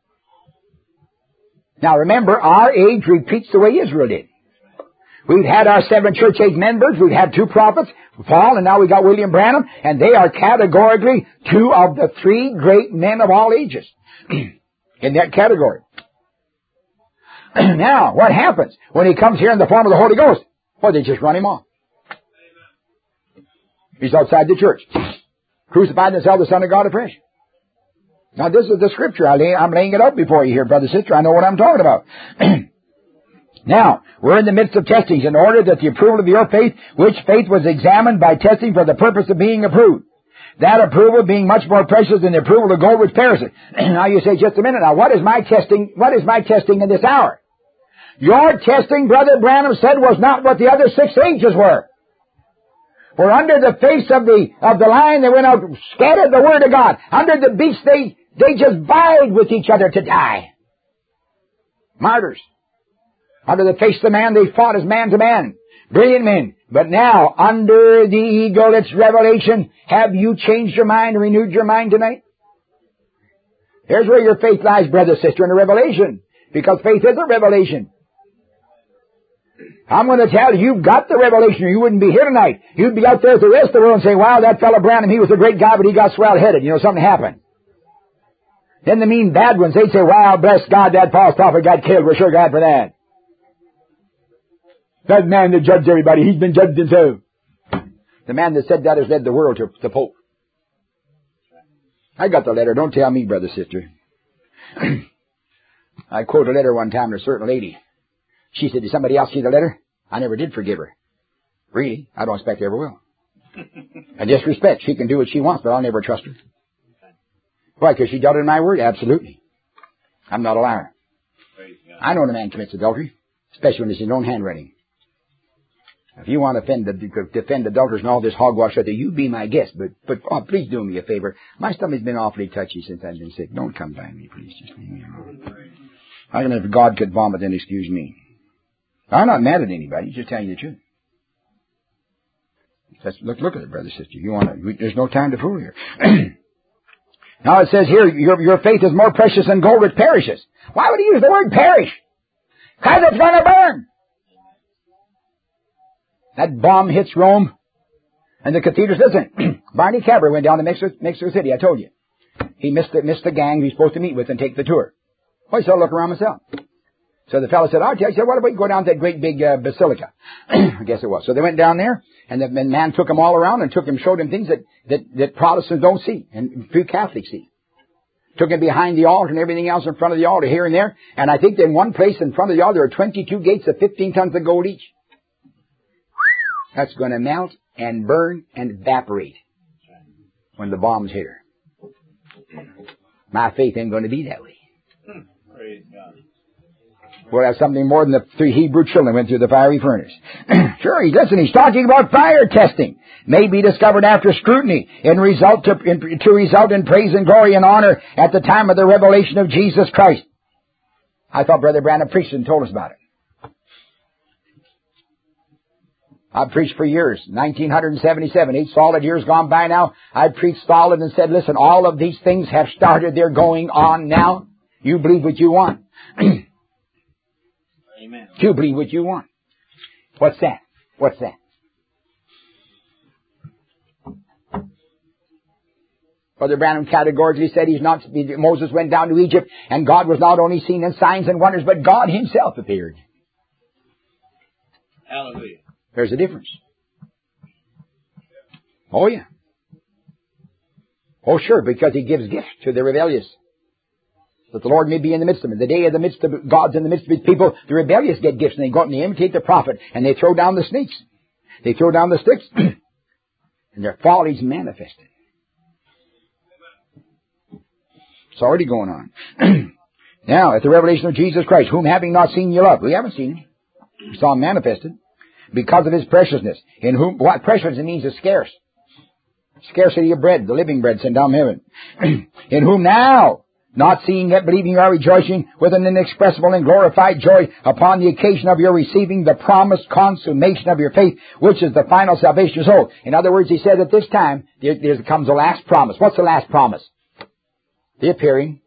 Now remember, our age repeats the way Israel did. We've had our seven church age members. We've had two prophets, Paul, and now we got William Branham, and they are categorically two of the three great men of all ages in that category. Now, what happens when he comes here in the form of the Holy Ghost? Well, they just run him off. He's outside the church. Crucified themselves, the Son of God afresh. Now, this is the scripture. I'm laying it out before you here, brother, sister. I know what I'm talking about. Now, we're in the midst of testings in order that the approval of your faith, which faith was examined by testing for the purpose of being approved. That approval being much more precious than the approval of gold which perishes. Now you say, just a minute now, what is my testing, what is my testing in this hour? Your testing, Brother Branham said, was not what the other six ages were. For under the face of the, of the lion, they went out, scattered the word of God. Under the beast, they, they just vied with each other to die. Martyrs. Under the face of the man, they fought as man to man. Brilliant men. But now, under the eagle, its revelation, have you changed your mind and renewed your mind tonight? Here's where your faith lies, brother, sister, in the revelation. Because faith is a revelation. I'm going to tell you, you've got the revelation or you wouldn't be here tonight. You'd be out there with the rest of the world and say, wow, that fellow Branham, he was a great guy, but he got swell-headed. You know, something happened. Then the mean bad ones, they'd say, wow, bless God, that false prophet got killed. We're sure glad for that. That man that judged everybody, he's been judged himself. The man that said that has led the world to the Pope. I got the letter. Don't tell me, brother, sister. I quote a letter one time to a certain lady. She said, did somebody else see the letter? I never did forgive her. Really? I don't expect I ever will. I disrespect. She can do what she wants, but I'll never trust her. Why? Because she doubted my word? Absolutely. I'm not a liar. I know when a man commits adultery, especially when it's in his own handwriting. If you want to defend, the, defend adulterers and all this hogwash out there, you be my guest. But, but oh, please do me a favor. My stomach's been awfully touchy since I've been sick. Don't come by me, please. Just leave me alone. I don't know if God could vomit, then excuse me. I'm not mad at anybody. Just telling you the truth. Just look, look at it, brother, sister. You want to? There's no time to fool here. Now it says here, your, your faith is more precious than gold which perishes. Why would he use the word perish? Because it's going to burn. That bomb hits Rome, and the cathedrals. Listen, Barney Cabra went down to Mexico, Mexico City. I told you, he missed the, missed the gang he was supposed to meet with and take the tour. Well, he said, look around myself. So the fellow said, "I'll tell you." He said, "What about you go down to that great big uh, basilica?" I guess it was. So they went down there, and the man took them all around and took them, showed them things that that, that Protestants don't see and few Catholics see. Took him behind the altar and everything else in front of the altar here and there. And I think in one place in front of the altar there are twenty-two gates of fifteen tons of gold each. That's going to melt and burn and evaporate when the bombs hit her. My faith ain't going to be that way. Praise God. We'll have something more than the three Hebrew children went through the fiery furnace. Sure, he's listen, he's talking about fire testing. May be discovered after scrutiny in result to, in, to result in praise and glory and honor at the time of the revelation of Jesus Christ. I thought Brother Branham preached and told us about it. I've preached for years, nineteen seventy-seven, eight solid years gone by now. I've preached solid and said, listen, all of these things have started. They're going on now. You believe what you want. Amen. You believe what you want. What's that? What's that? Brother Branham categorically said he's not, Moses went down to Egypt and God was not only seen in signs and wonders, but God himself appeared. Hallelujah. There's a difference. Oh, yeah. Oh, sure, because He gives gifts to the rebellious, that the Lord may be in the midst of them. The day of the midst of God's in the midst of His people, the rebellious get gifts, and they go out and they imitate the prophet, and they throw down the snakes. They throw down the sticks, and their folly's manifested. It's already going on. Now, at the revelation of Jesus Christ, whom having not seen you love. We haven't seen Him. We saw Him manifested because of His preciousness. In whom, what preciousness means is scarce. Scarcity of bread, the living bread sent down from heaven. In whom now, not seeing yet believing, you are rejoicing with an inexpressible and glorified joy upon the occasion of your receiving the promised consummation of your faith, which is the final salvation of your soul. In other words, he said at this time, there, there comes the last promise. What's the last promise? The appearing,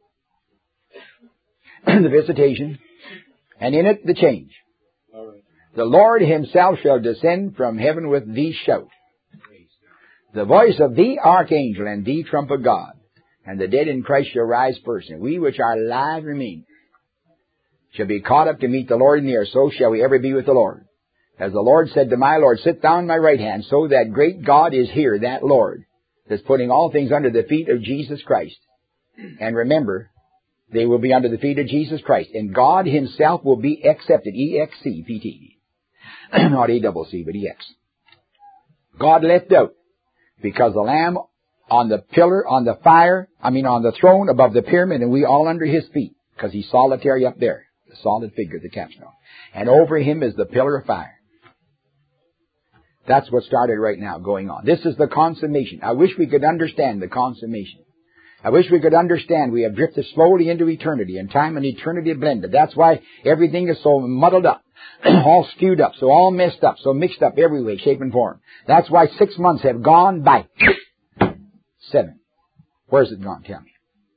the visitation, and in it the change. The Lord Himself shall descend from heaven with the shout, the voice of the archangel and the trump of God, and the dead in Christ shall rise first, and we which are alive remain shall be caught up to meet the Lord in the air. So shall we ever be with the Lord. As the Lord said to my Lord, sit down on my right hand, so that great God is here, that Lord, that's putting all things under the feet of Jesus Christ. And remember, they will be under the feet of Jesus Christ. And God Himself will be accepted. E X C P T. Not A double C, but E X. God left out. Because the Lamb on the pillar, on the fire, I mean on the throne above the pyramid, and we all under His feet. Because He's solitary up there. The solid figure, the capstone. And over Him is the pillar of fire. That's what started right now going on. This is the consummation. I wish we could understand the consummation. I wish we could understand we have drifted slowly into eternity, and time and eternity blended. That's why everything is so muddled up, all skewed up, so all messed up, so mixed up every way, shape, and form. That's why six months have gone by. Seven. Where's it gone? Tell me.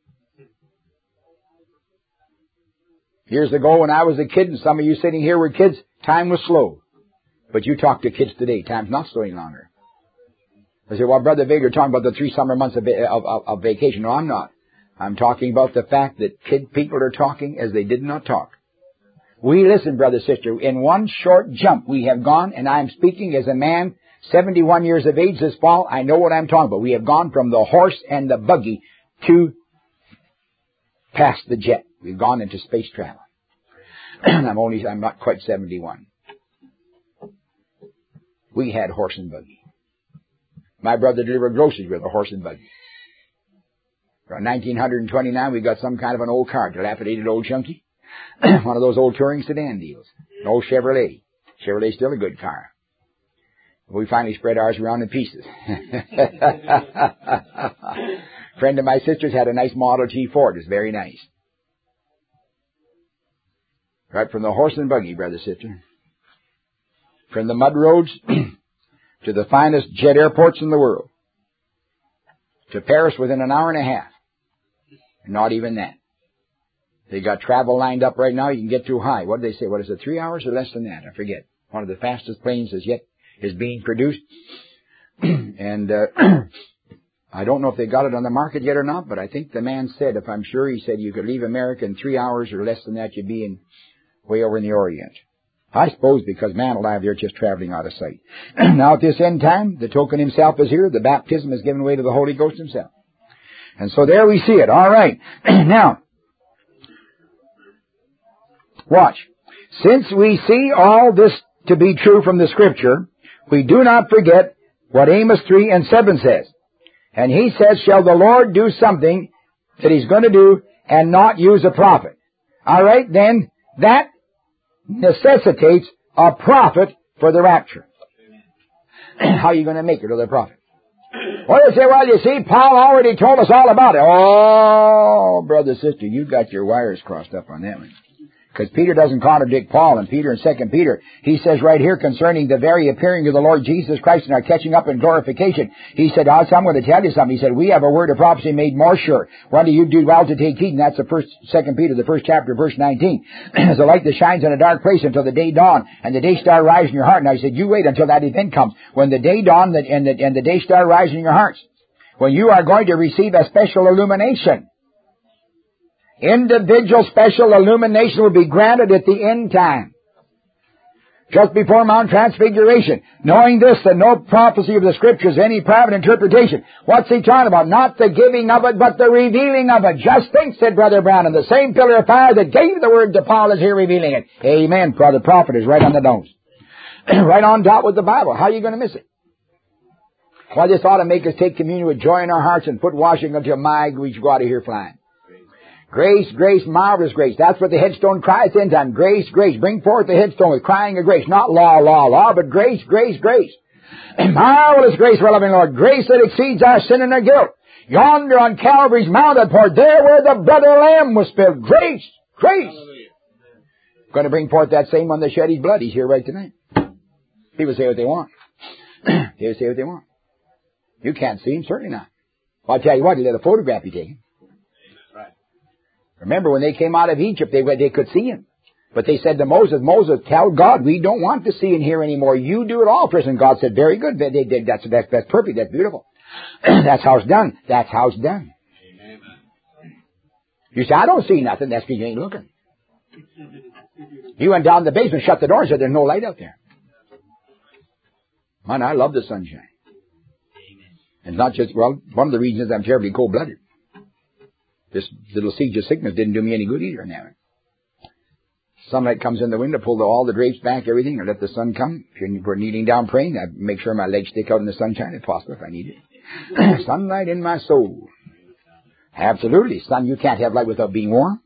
Years ago when I was a kid, and some of you sitting here were kids, time was slow. But you talk to kids today, time's not slow any longer. I say, well, Brother Vader, you're talking about the three summer months of, of, of, of vacation. No, I'm not. I'm talking about the fact that kid people are talking as they did not talk. We listen, brother, sister, in one short jump we have gone, and I'm speaking as a man, seventy-one years of age this fall. I know what I'm talking about. We have gone from the horse and the buggy to past the jet. We've gone into space travel. I'm only, I'm not quite seventy-one. We had horse and buggy. My brother delivered groceries with a horse and buggy. Around nineteen twenty-nine, we got some kind of an old car, dilapidated old chunky. One of those old touring sedan deals. An old Chevrolet. Chevrolet's still a good car. We finally spread ours around in pieces. Friend of my sister's had a nice Model G Ford. It's very nice. Right from the horse and buggy, brother, sister. From the mud roads to the finest jet airports in the world. To Paris within an hour and a half. Not even that. They got travel lined up right now. You can get too high. What do they say? What is it? Three hours or less than that? I forget. One of the fastest planes as yet is being produced. and uh, I don't know if they got it on the market yet or not, but I think the man said, if I'm sure, he said you could leave America in three hours or less than that, you'd be in way over in the Orient. I suppose because, man alive, they're just traveling out of sight. Now at this end time, the token Himself is here. The baptism is given way to the Holy Ghost Himself. And so there we see it. All right. Now, watch. Since we see all this to be true from the Scripture, we do not forget what Amos three and seven says. And he says, shall the Lord do something that He's going to do and not use a prophet? All right, then, that necessitates a prophet for the rapture. How are you going to make it with a prophet? Well, you say, well, you see, Paul already told us all about it. Oh, brother, sister, you got your wires crossed up on that one. Because Peter doesn't contradict Paul. And Peter in Second Peter, he says right here concerning the very appearing of the Lord Jesus Christ and our catching up in glorification. He said, oh, so I'm going to tell you something. He said, we have a word of prophecy made more sure. Why do you do well to take heed? And that's the first, Second Peter, the first chapter, verse nineteen. As a light that shines in a dark place until the day dawn and the day star rise in your heart. And I said, you wait until that event comes. When the day dawn and the, and the day star rise in your hearts. When you are going to receive a special illumination. Individual special illumination will be granted at the end time. just before Mount Transfiguration, knowing this, that no prophecy of the Scriptures, any private interpretation. What's he talking about? Not the giving of it, but the revealing of it. Just think, said Brother Branham, the same pillar of fire that gave the word to Paul is here revealing it. Amen. Brother Prophet is right on the nose. Right on dot with the Bible. How are you going to miss it? Why, this ought to make us take communion with joy in our hearts and foot washing until my we should go out of here flying. Grace, grace, marvelous grace. That's what the headstone cries in time. Grace, grace. Bring forth the headstone with crying of grace. Not law, law, law, but grace, grace, grace. Marvelous grace, our loving Lord. Grace that exceeds our sin and our guilt. Yonder on Calvary's Mount that poured, there where the blood of the Lamb was spilled. Grace, grace. Going to bring forth that same one that shed his blood. He's here right tonight. People say what they want. They say what they want. You can't see him, certainly not. Well, I'll tell you what, he let a photograph be taken. Remember, when they came out of Egypt, they they could see him. But they said to Moses, Moses, tell God, we don't want to see and hear anymore. You do it all for us. And God said, very good. They did. That's, that's, that's perfect. That's beautiful. That's how it's done. That's how it's done. Amen. You say, I don't see nothing. That's because you ain't looking. You went down to the basement, shut the door, and said, there's no light out there. Man, I love the sunshine. And not just, well, one of the reasons I'm terribly cold-blooded. This little siege of sickness didn't do me any good either now. Sunlight comes in the window, pull the, all the drapes back, everything, and let the sun come. If you're kneeling down praying, I make sure my legs stick out in the sunshine if possible, if I need it. Sunlight in my soul. Absolutely. Sun, you can't have light without being warm.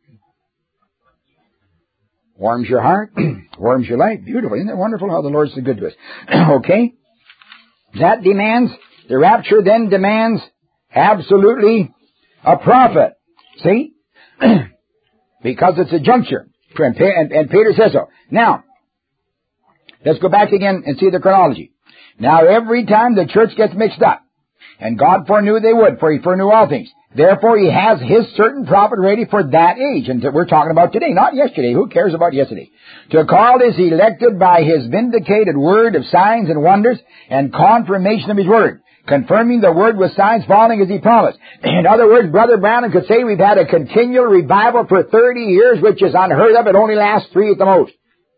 Warms your heart, warms your life. Beautiful. Isn't it wonderful how the Lord's so good to us? Okay? That demands, the rapture then demands absolutely a prophet. See? Because it's a juncture. And, and, and Peter says so. Now, let's go back again and see the chronology. Now, every time the church gets mixed up, and God foreknew they would, for he foreknew all things. Therefore, he has his certain prophet ready for that age. And we're talking about today, not yesterday. Who cares about yesterday? To call his elected by his vindicated word of signs and wonders and confirmation of his word, confirming the word with signs falling as he promised. In other words, Brother Branham could say we've had a continual revival for thirty years, which is unheard of. It only lasts three at the most.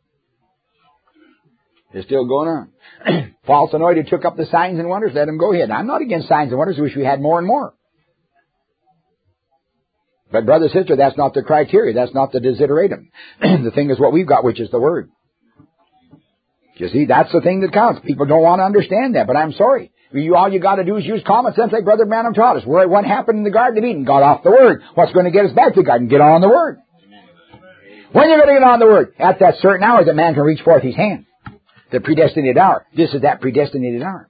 It's still going on. False anointed took up the signs and wonders. Let them go ahead. I'm not against signs and wonders. I wish we had more and more. But brother, sister, that's not the criteria. That's not the desideratum. The thing is what we've got, which is the Word. You see, that's the thing that counts. People don't want to understand that, but I'm sorry. You, all you got to do is use common sense like Brother Branham taught us. Where, what happened in the Garden of Eden? Got off the Word. What's going to get us back to the garden? Get on the Word. When are you going to get on the Word? At that certain hour that man can reach forth his hand. The predestinated hour. This is that predestinated hour.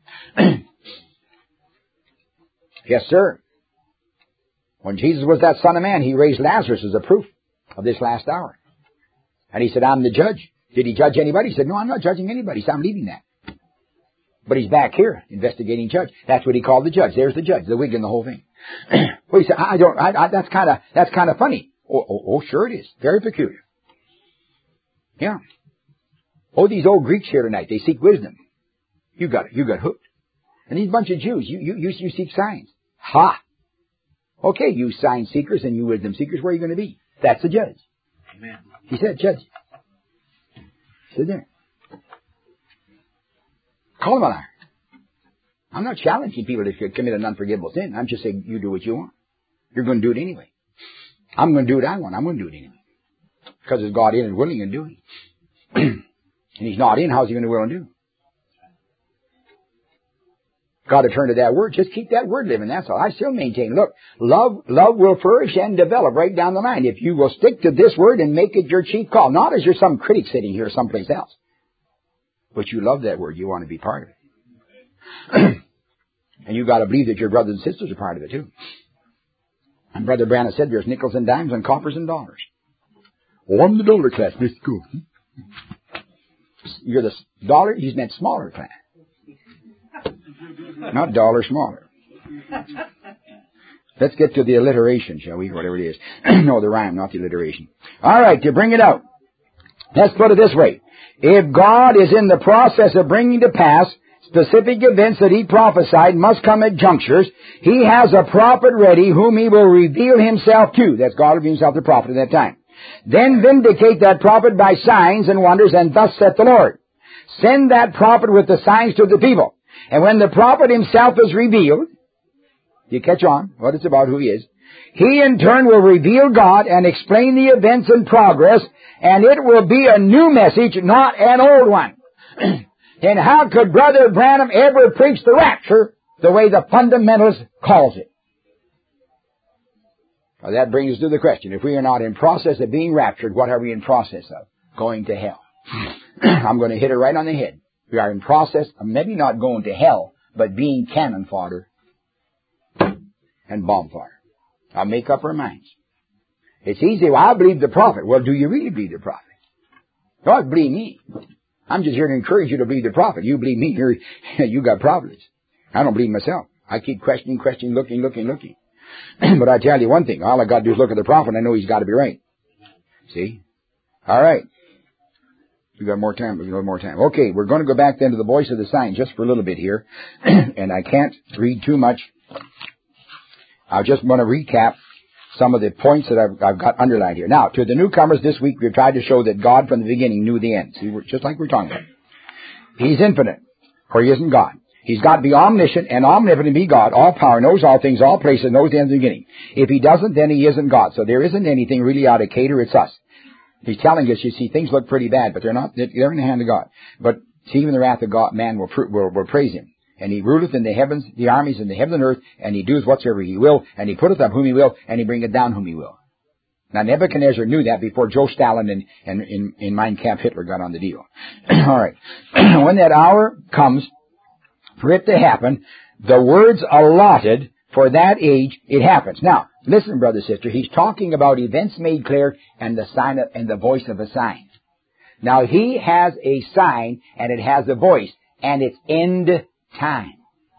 Yes, sir. When Jesus was that Son of Man, he raised Lazarus as a proof of this last hour. And he said, I'm the judge. Did he judge anybody? He said, no, I'm not judging anybody. He said, I'm leaving that. But he's back here, investigating judge. That's what he called the judge. There's the judge, the wig and the whole thing. Well, he said, I don't, I, I, that's kind of, that's kind of funny. Oh, oh, oh, sure it is. Very peculiar. Yeah. Oh, these old Greeks here tonight, they seek wisdom. You got it. You got hooked. And these bunch of Jews, you, you, you, you seek signs. Ha! Okay, you sign seekers and you wisdom seekers, where are you going to be? That's the judge. Amen. He said, judge. Sit there. Call him a liar. I'm not challenging people to commit an unforgivable sin. I'm just saying you do what you want. You're going to do it anyway. I'm going to do what I want. I'm going to do it anyway. Because it's God in and willing and doing. And he's not in, how's he going to will and do? Got to turn to that word. Just keep that word living. That's all. I still maintain. Look, love, love will flourish and develop right down the line if you will stick to this word and make it your chief call. Not as you're some critic sitting here someplace else, but you love that word. You want to be part of it, and you got to believe that your brothers and sisters are part of it too. And Brother Branham said, "There's nickels and dimes and coppers and dollars." Oh, I'm the dollar class, Mister Cool. You're the dollar. He's meant smaller class. Not dollar smaller. Let's get to the alliteration, shall we? Whatever it is. No, the rhyme, not the alliteration. All right, to bring it out. Let's put it this way. If God is in the process of bringing to pass specific events that he prophesied must come at junctures, he has a prophet ready whom he will reveal himself to. That's God revealing himself to the prophet at that time. Then vindicate that prophet by signs and wonders, and thus saith the Lord. send that prophet with the signs to the people. And when the prophet himself is revealed, you catch on what it's about, who he is, he in turn will reveal God and explain the events in progress, and it will be a new message, not an old one. And how could Brother Branham ever preach the rapture the way the fundamentalist calls it? Well, that brings us to the question. If we are not in process of being raptured, what are we in process of? Going to hell. I'm going to hit it right on the head. We are in process of maybe not going to hell, but being cannon fodder and bomb fire. I'll make up our minds. It's easy. Well, I believe the prophet. Well, do you really believe the prophet? Don't believe me. I'm just here to encourage you to believe the prophet. You believe me, you're, you got problems. I don't believe myself. I keep questioning, questioning, looking, looking, looking. But I tell you one thing. All I got to do is look at the prophet and I know he's got to be right. See? All right. We got more time. We got more time. Okay, we're going to go back then to the voice of the sign just for a little bit here. And I can't read too much. I just want to recap some of the points that I've, I've got underlined here. Now, to the newcomers this week, we've tried to show that God from the beginning knew the end. See, we're, just like we're talking about. He's infinite, or he isn't God. He's got to be omniscient and omnipotent, be God, all power, knows all things, all places, knows the end of the beginning. If he doesn't, then he isn't God. So there isn't anything really out of cater, it's us. He's telling us, you see, things look pretty bad, but they're not, they're in the hand of God. But see, even the wrath of God, man will, will, will praise him. And he ruleth in the heavens, the armies in the heaven and earth, and he doeth whatsoever he will, and he putteth up whom he will, and he bringeth down whom he will. Now, Nebuchadnezzar knew that before Joe Stalin and, and in, in Mein Kampf Hitler got on the deal. All right. When that hour comes for it to happen, the words allotted for that age, it happens. Now, listen, brother, sister, he's talking about events made clear and the sign of, and the voice of a sign. Now, he has a sign, and it has a voice, and it's end time.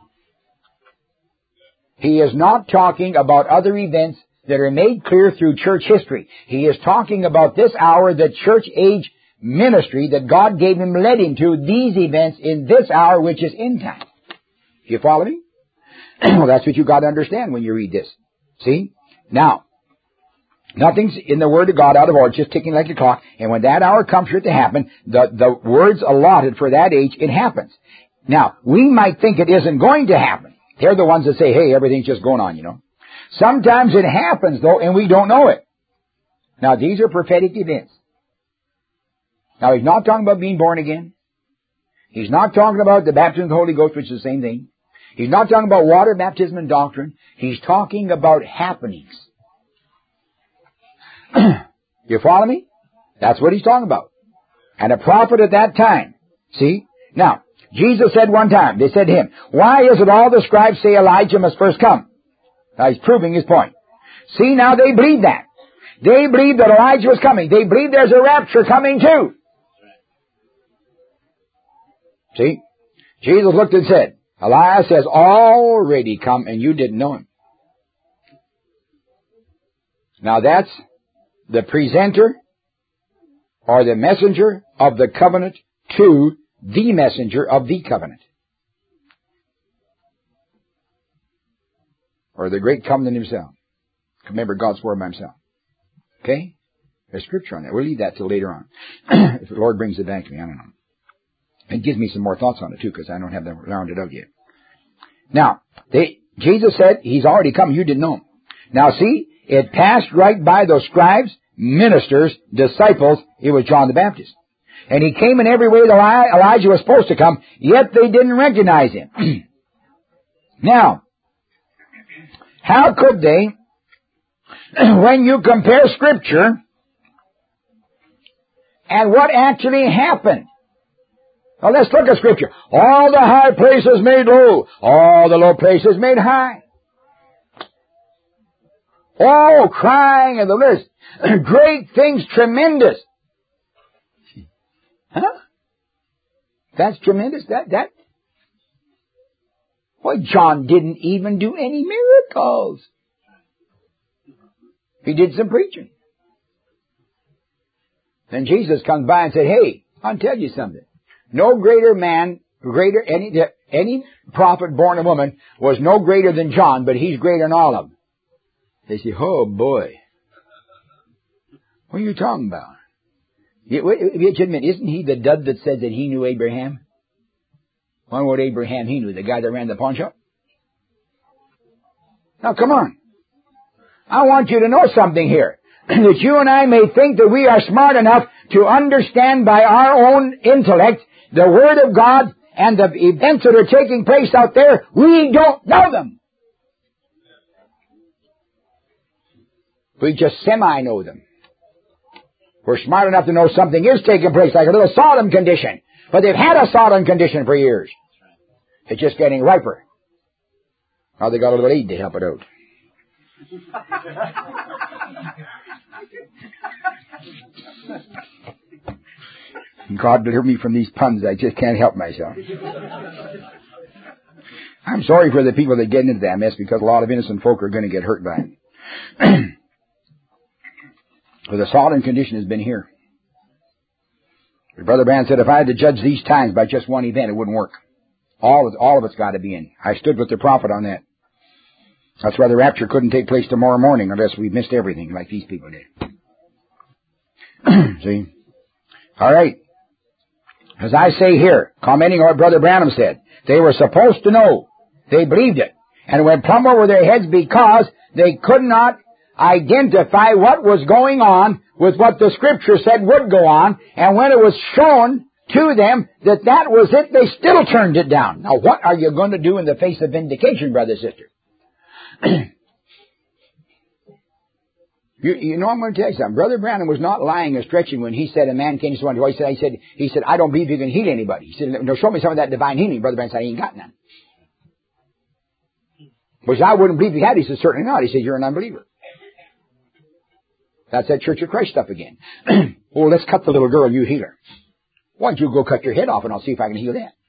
He is not talking about other events that are made clear through church history. He is talking about this hour, the church age ministry that God gave him, led him to these events in this hour, which is end time. You follow me? Well, that's what you got to understand when you read this. See? Now, nothing's in the Word of God out of order, just ticking like a clock. And when that hour comes for it to happen, the, the words allotted for that age, it happens. Now, we might think it isn't going to happen. They're the ones that say, hey, everything's just going on, you know. Sometimes it happens, though, and we don't know it. Now, these are prophetic events. Now, he's not talking about being born again. He's not talking about the baptism of the Holy Ghost, which is the same thing. He's not talking about water baptism and doctrine. He's talking about happenings. You follow me? That's what he's talking about. And a prophet at that time. See? Now, Jesus said one time, they said to him, why is it all the scribes say Elijah must first come? Now he's proving his point. See, now they believe that. They believe that Elijah was coming. They believe there's a rapture coming too. See? Jesus looked and said, Elias has already come and you didn't know him. Now that's the presenter or the messenger of the covenant to the messenger of the covenant. Or the great covenant himself. Remember, God swore by himself. Okay? There's scripture on that. We'll leave that till later on. If the Lord brings it back to me, I don't know. And gives me some more thoughts on it too, because I don't have them rounded up yet. Now, they, Jesus said, he's already come, you didn't know him. Now see, it passed right by those scribes, ministers, disciples, it was John the Baptist. And he came in every way that Elijah was supposed to come, yet they didn't recognize him. Now, how could they, when you compare Scripture and what actually happened? Well, let's look at Scripture. All the high places made low, all the low places made high. Oh, crying and the list. Great things, tremendous. Huh? That's tremendous. That, that. Why, John didn't even do any miracles. He did some preaching. Then Jesus comes by and said, hey, I'll tell you something. No greater man, greater, any, any prophet born of woman was no greater than John, but he's greater than all of them. They say, oh boy. What are you talking about? Admit, isn't he the dud that said that he knew Abraham? Wonder what Abraham he knew, the guy that ran the pawn shop? Now come on. I want you to know something here. That you and I may think that we are smart enough to understand by our own intellect the Word of God and the events that are taking place out there. We don't know them. We just semi-know them. We're smart enough to know something is taking place, like a little Sodom condition. But they've had a Sodom condition for years. It's just getting riper. Now they got a little aid to help it out. God deliver me from these puns. I just can't help myself. I'm sorry for the people that get into that mess, because a lot of innocent folk are going to get hurt by it. But the Sodom condition has been here. Brother Branham said, if I had to judge these times by just one event, it wouldn't work. All of, all of it's got to be in. I stood with the prophet on that. That's why the rapture couldn't take place tomorrow morning unless we missed everything like these people did. See? All right. As I say here, commenting on what Brother Branham said, they were supposed to know. They believed it. And it went plumb over their heads because they could not identify what was going on with what the Scripture said would go on. And when it was shown to them that that was it, they still turned it down. Now, what are you going to do in the face of vindication, brother, sister? you, you know, I'm going to tell you something. Brother Branham was not lying or stretching when he said a man came to someone. He said, he said, he said, I don't believe you can heal anybody. He said, no, show me some of that divine healing. Brother Branham said, I ain't got none. Which I wouldn't believe you had. He said, certainly not. He said, you're an unbeliever. That's that Church of Christ stuff again. Well, let's cut the little girl and you heal her. Why don't you go cut your head off and I'll see if I can heal that.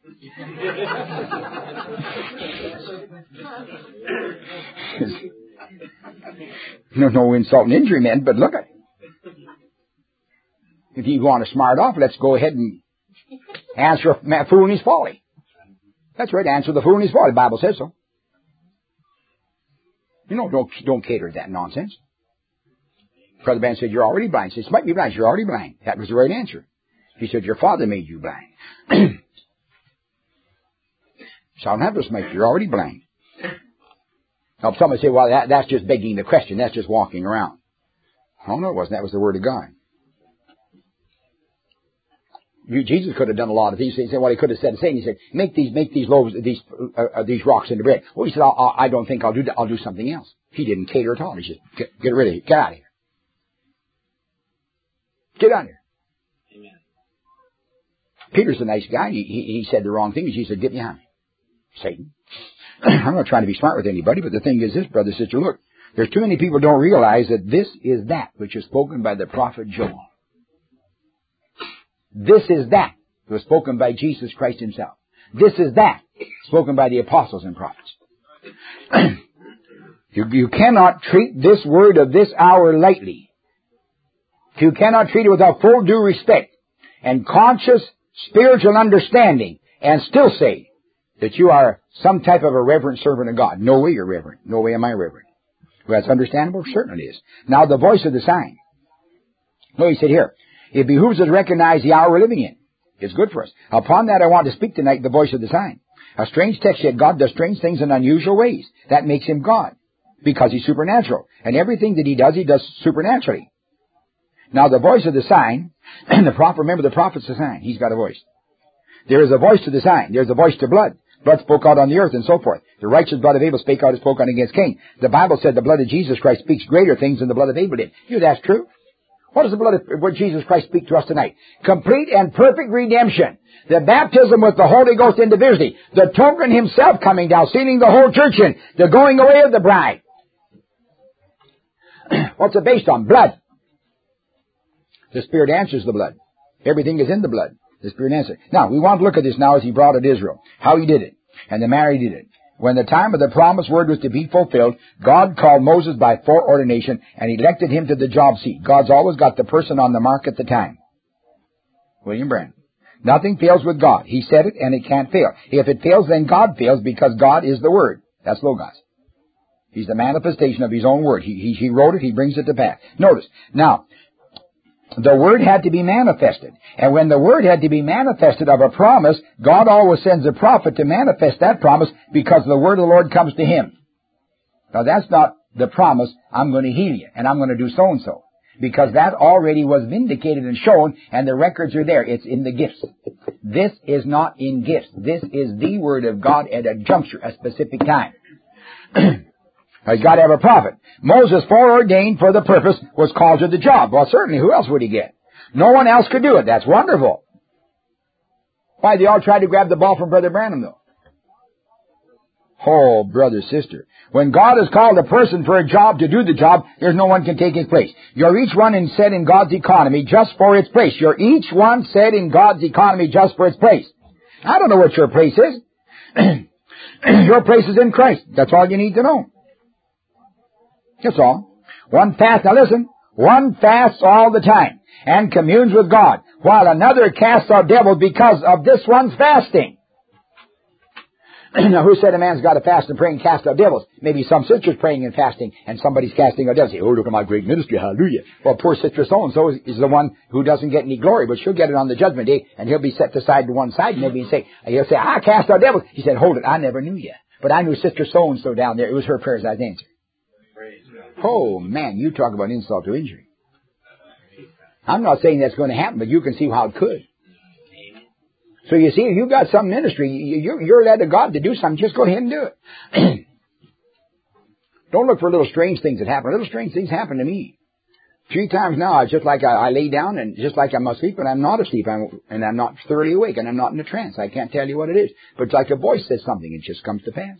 no, no insult and injury meant, but look at it. If you want to smart off, let's go ahead and answer a fool in his folly. That's right, answer the fool in his folly. The Bible says so. You know, don't, don't cater to that nonsense. Brother Ben said, you're already blind. He said, smite me blind. You're already blind. That was the right answer. He said, your father made you blind. So I don't have to smite you. You're already blind. Now, somebody say, well, that, that's just begging the question. That's just walking around. Oh, no, it wasn't. That was the Word of God. You, Jesus could have done a lot of these things. And what he could have said, saying, he said, make these, make these loaves, these, uh, uh, these rocks into bread. Well, he said, I'll, I don't think I'll do that. I'll do something else. He didn't cater at all. He said, get, get rid of it. Get out of here. Get out of here. Amen. Peter's a nice guy. He, he, he said the wrong thing. Jesus said, get behind me, Satan. I'm not trying to be smart with anybody, but the thing is this, brother, sister, look. There's too many people who don't realize that this is that which is spoken by the prophet Joel. This is that was spoken by Jesus Christ himself. This is that spoken by the apostles and prophets. you, you cannot treat this word of this hour lightly. You cannot treat it without full due respect and conscious spiritual understanding and still say that you are some type of a reverent servant of God. No way you're reverent. No way am I reverent. Well, that's understandable? Certainly it is. Now, the voice of the sign. No, he said here, it behooves us to recognize the hour we're living in. It's good for us. Upon that, I want to speak tonight the voice of the sign. A strange text yet God does strange things in unusual ways. That makes him God because he's supernatural. And everything that he does, he does supernaturally. Now, the voice of the sign, and the prophet, remember the prophet's the sign. He's got a voice. There is a voice to the sign. There's a voice to blood. Blood spoke out on the earth and so forth. The righteous blood of Abel spake out and spoke out against Cain. The Bible said the blood of Jesus Christ speaks greater things than the blood of Abel did. You know that's true. What does the blood of what Jesus Christ speak to us tonight? Complete and perfect redemption. The baptism with the Holy Ghost individually. The token himself coming down, sealing the whole church in. The going away of the bride. What's it based on? Blood. The Spirit answers the blood. Everything is in the blood. The Spirit answers. Now, we want to look at this now as he brought it Israel. How he did it. And the Mary did it. When the time of the promised word was to be fulfilled, God called Moses by foreordination and elected him to the job seat. God's always got the person on the mark at the time. William Branham. Nothing fails with God. He said it and it can't fail. If it fails, then God fails because God is the Word. That's Logos. He's the manifestation of his own Word. He, he, he wrote it. He brings it to pass. Notice. Now, the Word had to be manifested. And when the Word had to be manifested of a promise, God always sends a prophet to manifest that promise because the Word of the Lord comes to him. Now that's not the promise, I'm going to heal you and I'm going to do so and so. Because that already was vindicated and shown, and the records are there. It's in the gifts. This is not in gifts. This is the Word of God at a juncture, a specific time. He's got to have a prophet. Moses, foreordained for the purpose, was called to the job. Well, certainly, who else would he get? No one else could do it. That's wonderful. Why, they all tried to grab the ball from Brother Branham, though. Oh, brother, sister. When God has called a person for a job to do the job, there's no one can take his place. You're each one in set in God's economy just for its place. You're each one set in God's economy just for its place. I don't know what your place is. Your place is in Christ. That's all you need to know. That's all. One fasts, now listen, one fasts all the time and communes with God, while another casts out devils because of this one's fasting. Now, who said a man's got to fast and pray and cast out devils? Maybe some sister's praying and fasting, and somebody's casting out devils. Say, oh, look at my great ministry, hallelujah. Well, poor sister so-and-so is, is the one who doesn't get any glory, but she'll get it on the judgment day, and he'll be set aside to one side, maybe, and say, he'll say, I cast out devils. He said, hold it, I never knew you. But I knew sister so-and-so down there. It was her prayers I'd answered. Oh, man, you talk about insult to injury. I'm not saying that's going to happen, but you can see how it could. So you see, if you've got some ministry, you're, you're led to God to do something, just go ahead and do it. Don't look for little strange things that happen. Little strange things happen to me. Three times now, it's just like I, I lay down and just like I'm asleep, and I'm not asleep, I'm, and I'm not thoroughly awake, and I'm not in a trance. I can't tell you what it is. But it's like a voice says something, it just comes to pass.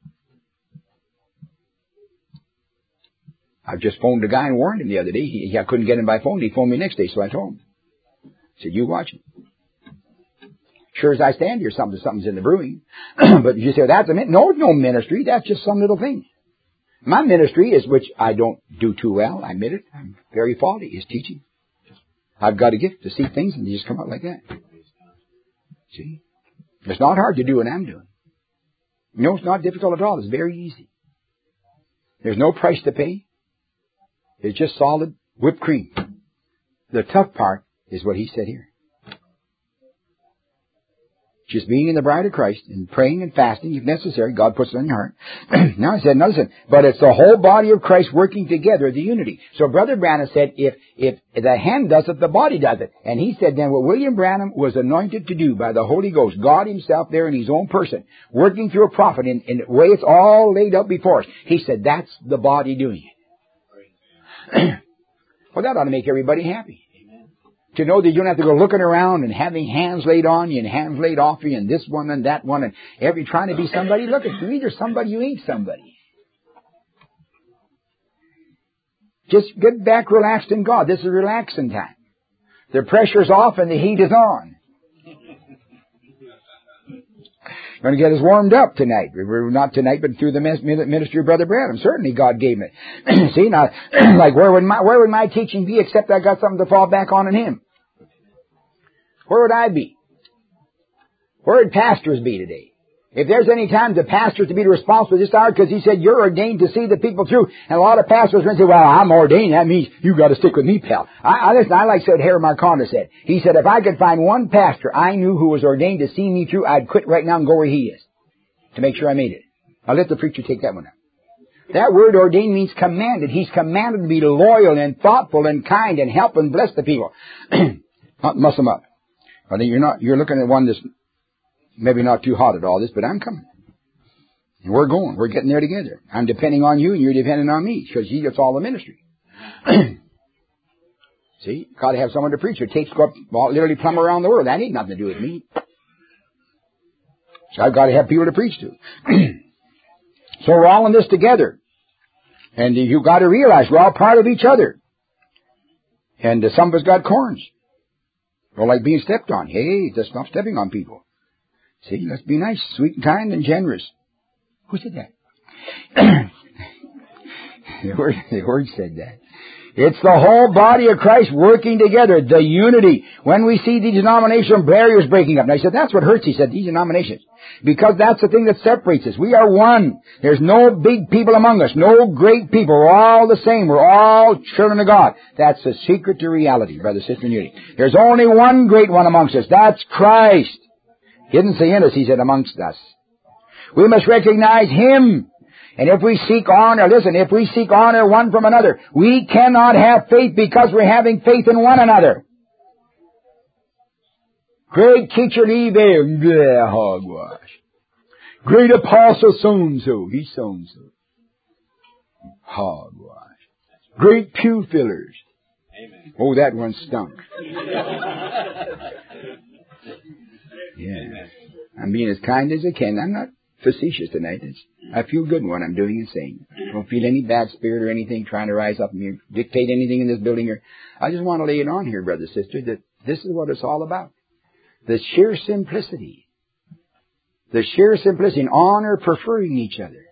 I just phoned a guy and warned him the other day. He, he, I couldn't get him by phone. He phoned me next day, so I told him. I said, you watch it. Sure as I stand here, something, something's in the brewing. But you say, well, that's a min-. No, no ministry. That's just some little thing. My ministry is, which I don't do too well, I admit it. I'm very faulty, is teaching. I've got a gift to see things and they just come out like that. See? It's not hard to do what I'm doing. No, it's not difficult at all. It's very easy. There's no price to pay. It's just solid whipped cream. The tough part is what he said here. Just being in the bride of Christ and praying and fasting, if necessary. God puts it on your heart. Now I said, no, listen, but it's the whole body of Christ working together, the unity. So Brother Branham said, if if the hand does it, the body does it. And he said then what William Branham was anointed to do by the Holy Ghost, God himself there in his own person, working through a prophet in, in the way it's all laid out before us. He said, that's the body doing it. Well, that ought to make everybody happy. To know that you don't have to go looking around and having hands laid on you and hands laid off you and this one and that one and every trying to be somebody. Look, if you're either somebody, you ain't somebody. Just get back relaxed in God. This is relaxing time. The pressure's off and the heat is on. Going to get us warmed up tonight. We're not tonight, but through the ministry of Brother Branham. Certainly God gave it. See, now, like where would my where would my teaching be except I got something to fall back on in Him? Where would I be? Where would pastors be today? If there's any time the pastor to be responsible this hour, because he said you're ordained to see the people through, and a lot of pastors would say, well, I'm ordained, that means you got to stick with me, pal. I, I listen, I like what Harry Marconda said. He said, if I could find one pastor I knew who was ordained to see me through, I'd quit right now and go where he is to make sure I made it. I'll let the preacher take that one out. That word ordained means commanded. He's commanded to be loyal and thoughtful and kind and help and bless the people. Not muss them up. I think you're not, you're looking at one that's maybe not too hot at all this, but I'm coming. And we're going. We're getting there together. I'm depending on you and you're depending on me because he gets all the ministry. See, got to have someone to preach. Your tapes go up, well, literally plumb around the world. That ain't nothing to do with me. So I've got to have people to preach to. So we're all in this together. And you've got to realize we're all part of each other. And uh, some of us got corns. Or like being stepped on. Hey, just stop stepping on people. See, let's be nice, sweet and kind and generous. Who said that? the, word, the word said that. It's the whole body of Christ working together, the unity. When we see the denominational barriers breaking up. And I said, that's what hurts, he said, these denominations. Because that's the thing that separates us. We are one. There's no big people among us, no great people. We're all the same. We're all children of God. That's the secret to reality, brother, sister, and unity. There's only one great one amongst us. That's Christ. He didn't say in us, he said amongst us. We must recognize Him. And if we seek honor, listen, if we seek honor one from another, we cannot have faith because we're having faith in one another. Great teacher Eve, bleh, hogwash. Great apostle so-and-so, he's so-and-so. Hogwash. Great pew fillers. Amen. Oh, that one stunk. Yeah. I'm being as kind as I can. I'm not facetious tonight. It's, I feel good in what I'm doing and saying. I don't feel any bad spirit or anything trying to rise up and dictate anything in this building here. I just want to lay it on here, brother, sister, that this is what it's all about. The sheer simplicity. The sheer simplicity in honor, preferring each other.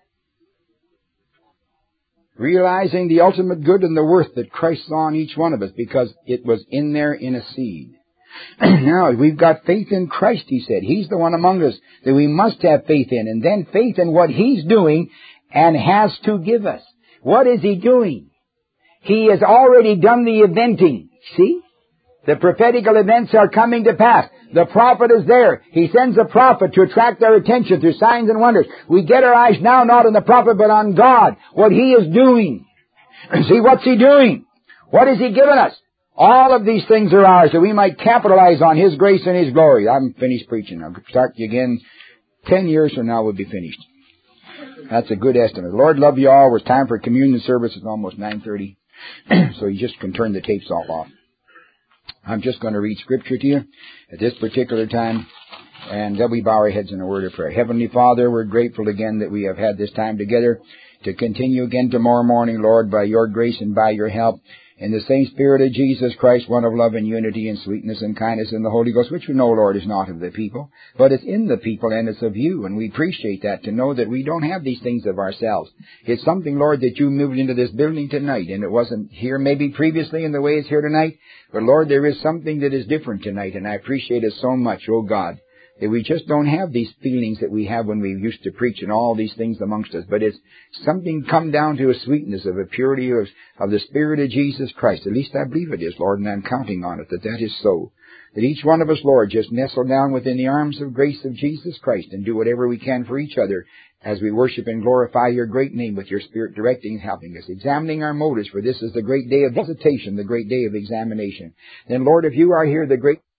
Realizing the ultimate good and the worth that Christ saw in each one of us because it was in there in a seed. Now, we've got faith in Christ, he said. He's the one among us that we must have faith in. And then faith in what He's doing and has to give us. What is He doing? He has already done the eventing. See? The prophetical events are coming to pass. The prophet is there. He sends a prophet to attract our attention through signs and wonders. We get our eyes now not on the prophet but on God. What He is doing. See, what's He doing? What has He given us? All of these things are ours that we might capitalize on His grace and His glory. I'm finished preaching. I'll start you again. Ten years from now we'll be finished. That's a good estimate. Lord love you all. It's time for communion service. It's almost nine thirty. So you just can turn the tapes all off. I'm just going to read Scripture to you at this particular time. And then we bow our heads in a word of prayer. Heavenly Father, we're grateful again that we have had this time together to continue again tomorrow morning, Lord, by Your grace and by Your help. In the same Spirit of Jesus Christ, one of love and unity and sweetness and kindness in the Holy Ghost, which we know, Lord, is not of the people, but it's in the people and it's of You. And we appreciate that, to know that we don't have these things of ourselves. It's something, Lord, that You moved into this building tonight, and it wasn't here maybe previously in the way it's here tonight. But, Lord, there is something that is different tonight, and I appreciate it so much, oh God, that we just don't have these feelings that we have when we used to preach and all these things amongst us. But it's something come down to a sweetness of a purity of, of the Spirit of Jesus Christ. At least I believe it is, Lord, and I'm counting on it that that is so. That each one of us, Lord, just nestle down within the arms of grace of Jesus Christ and do whatever we can for each other as we worship and glorify Your great name with Your Spirit directing and helping us, examining our motives, for this is the great day of visitation, the great day of examination. Then, Lord, if You are here, the great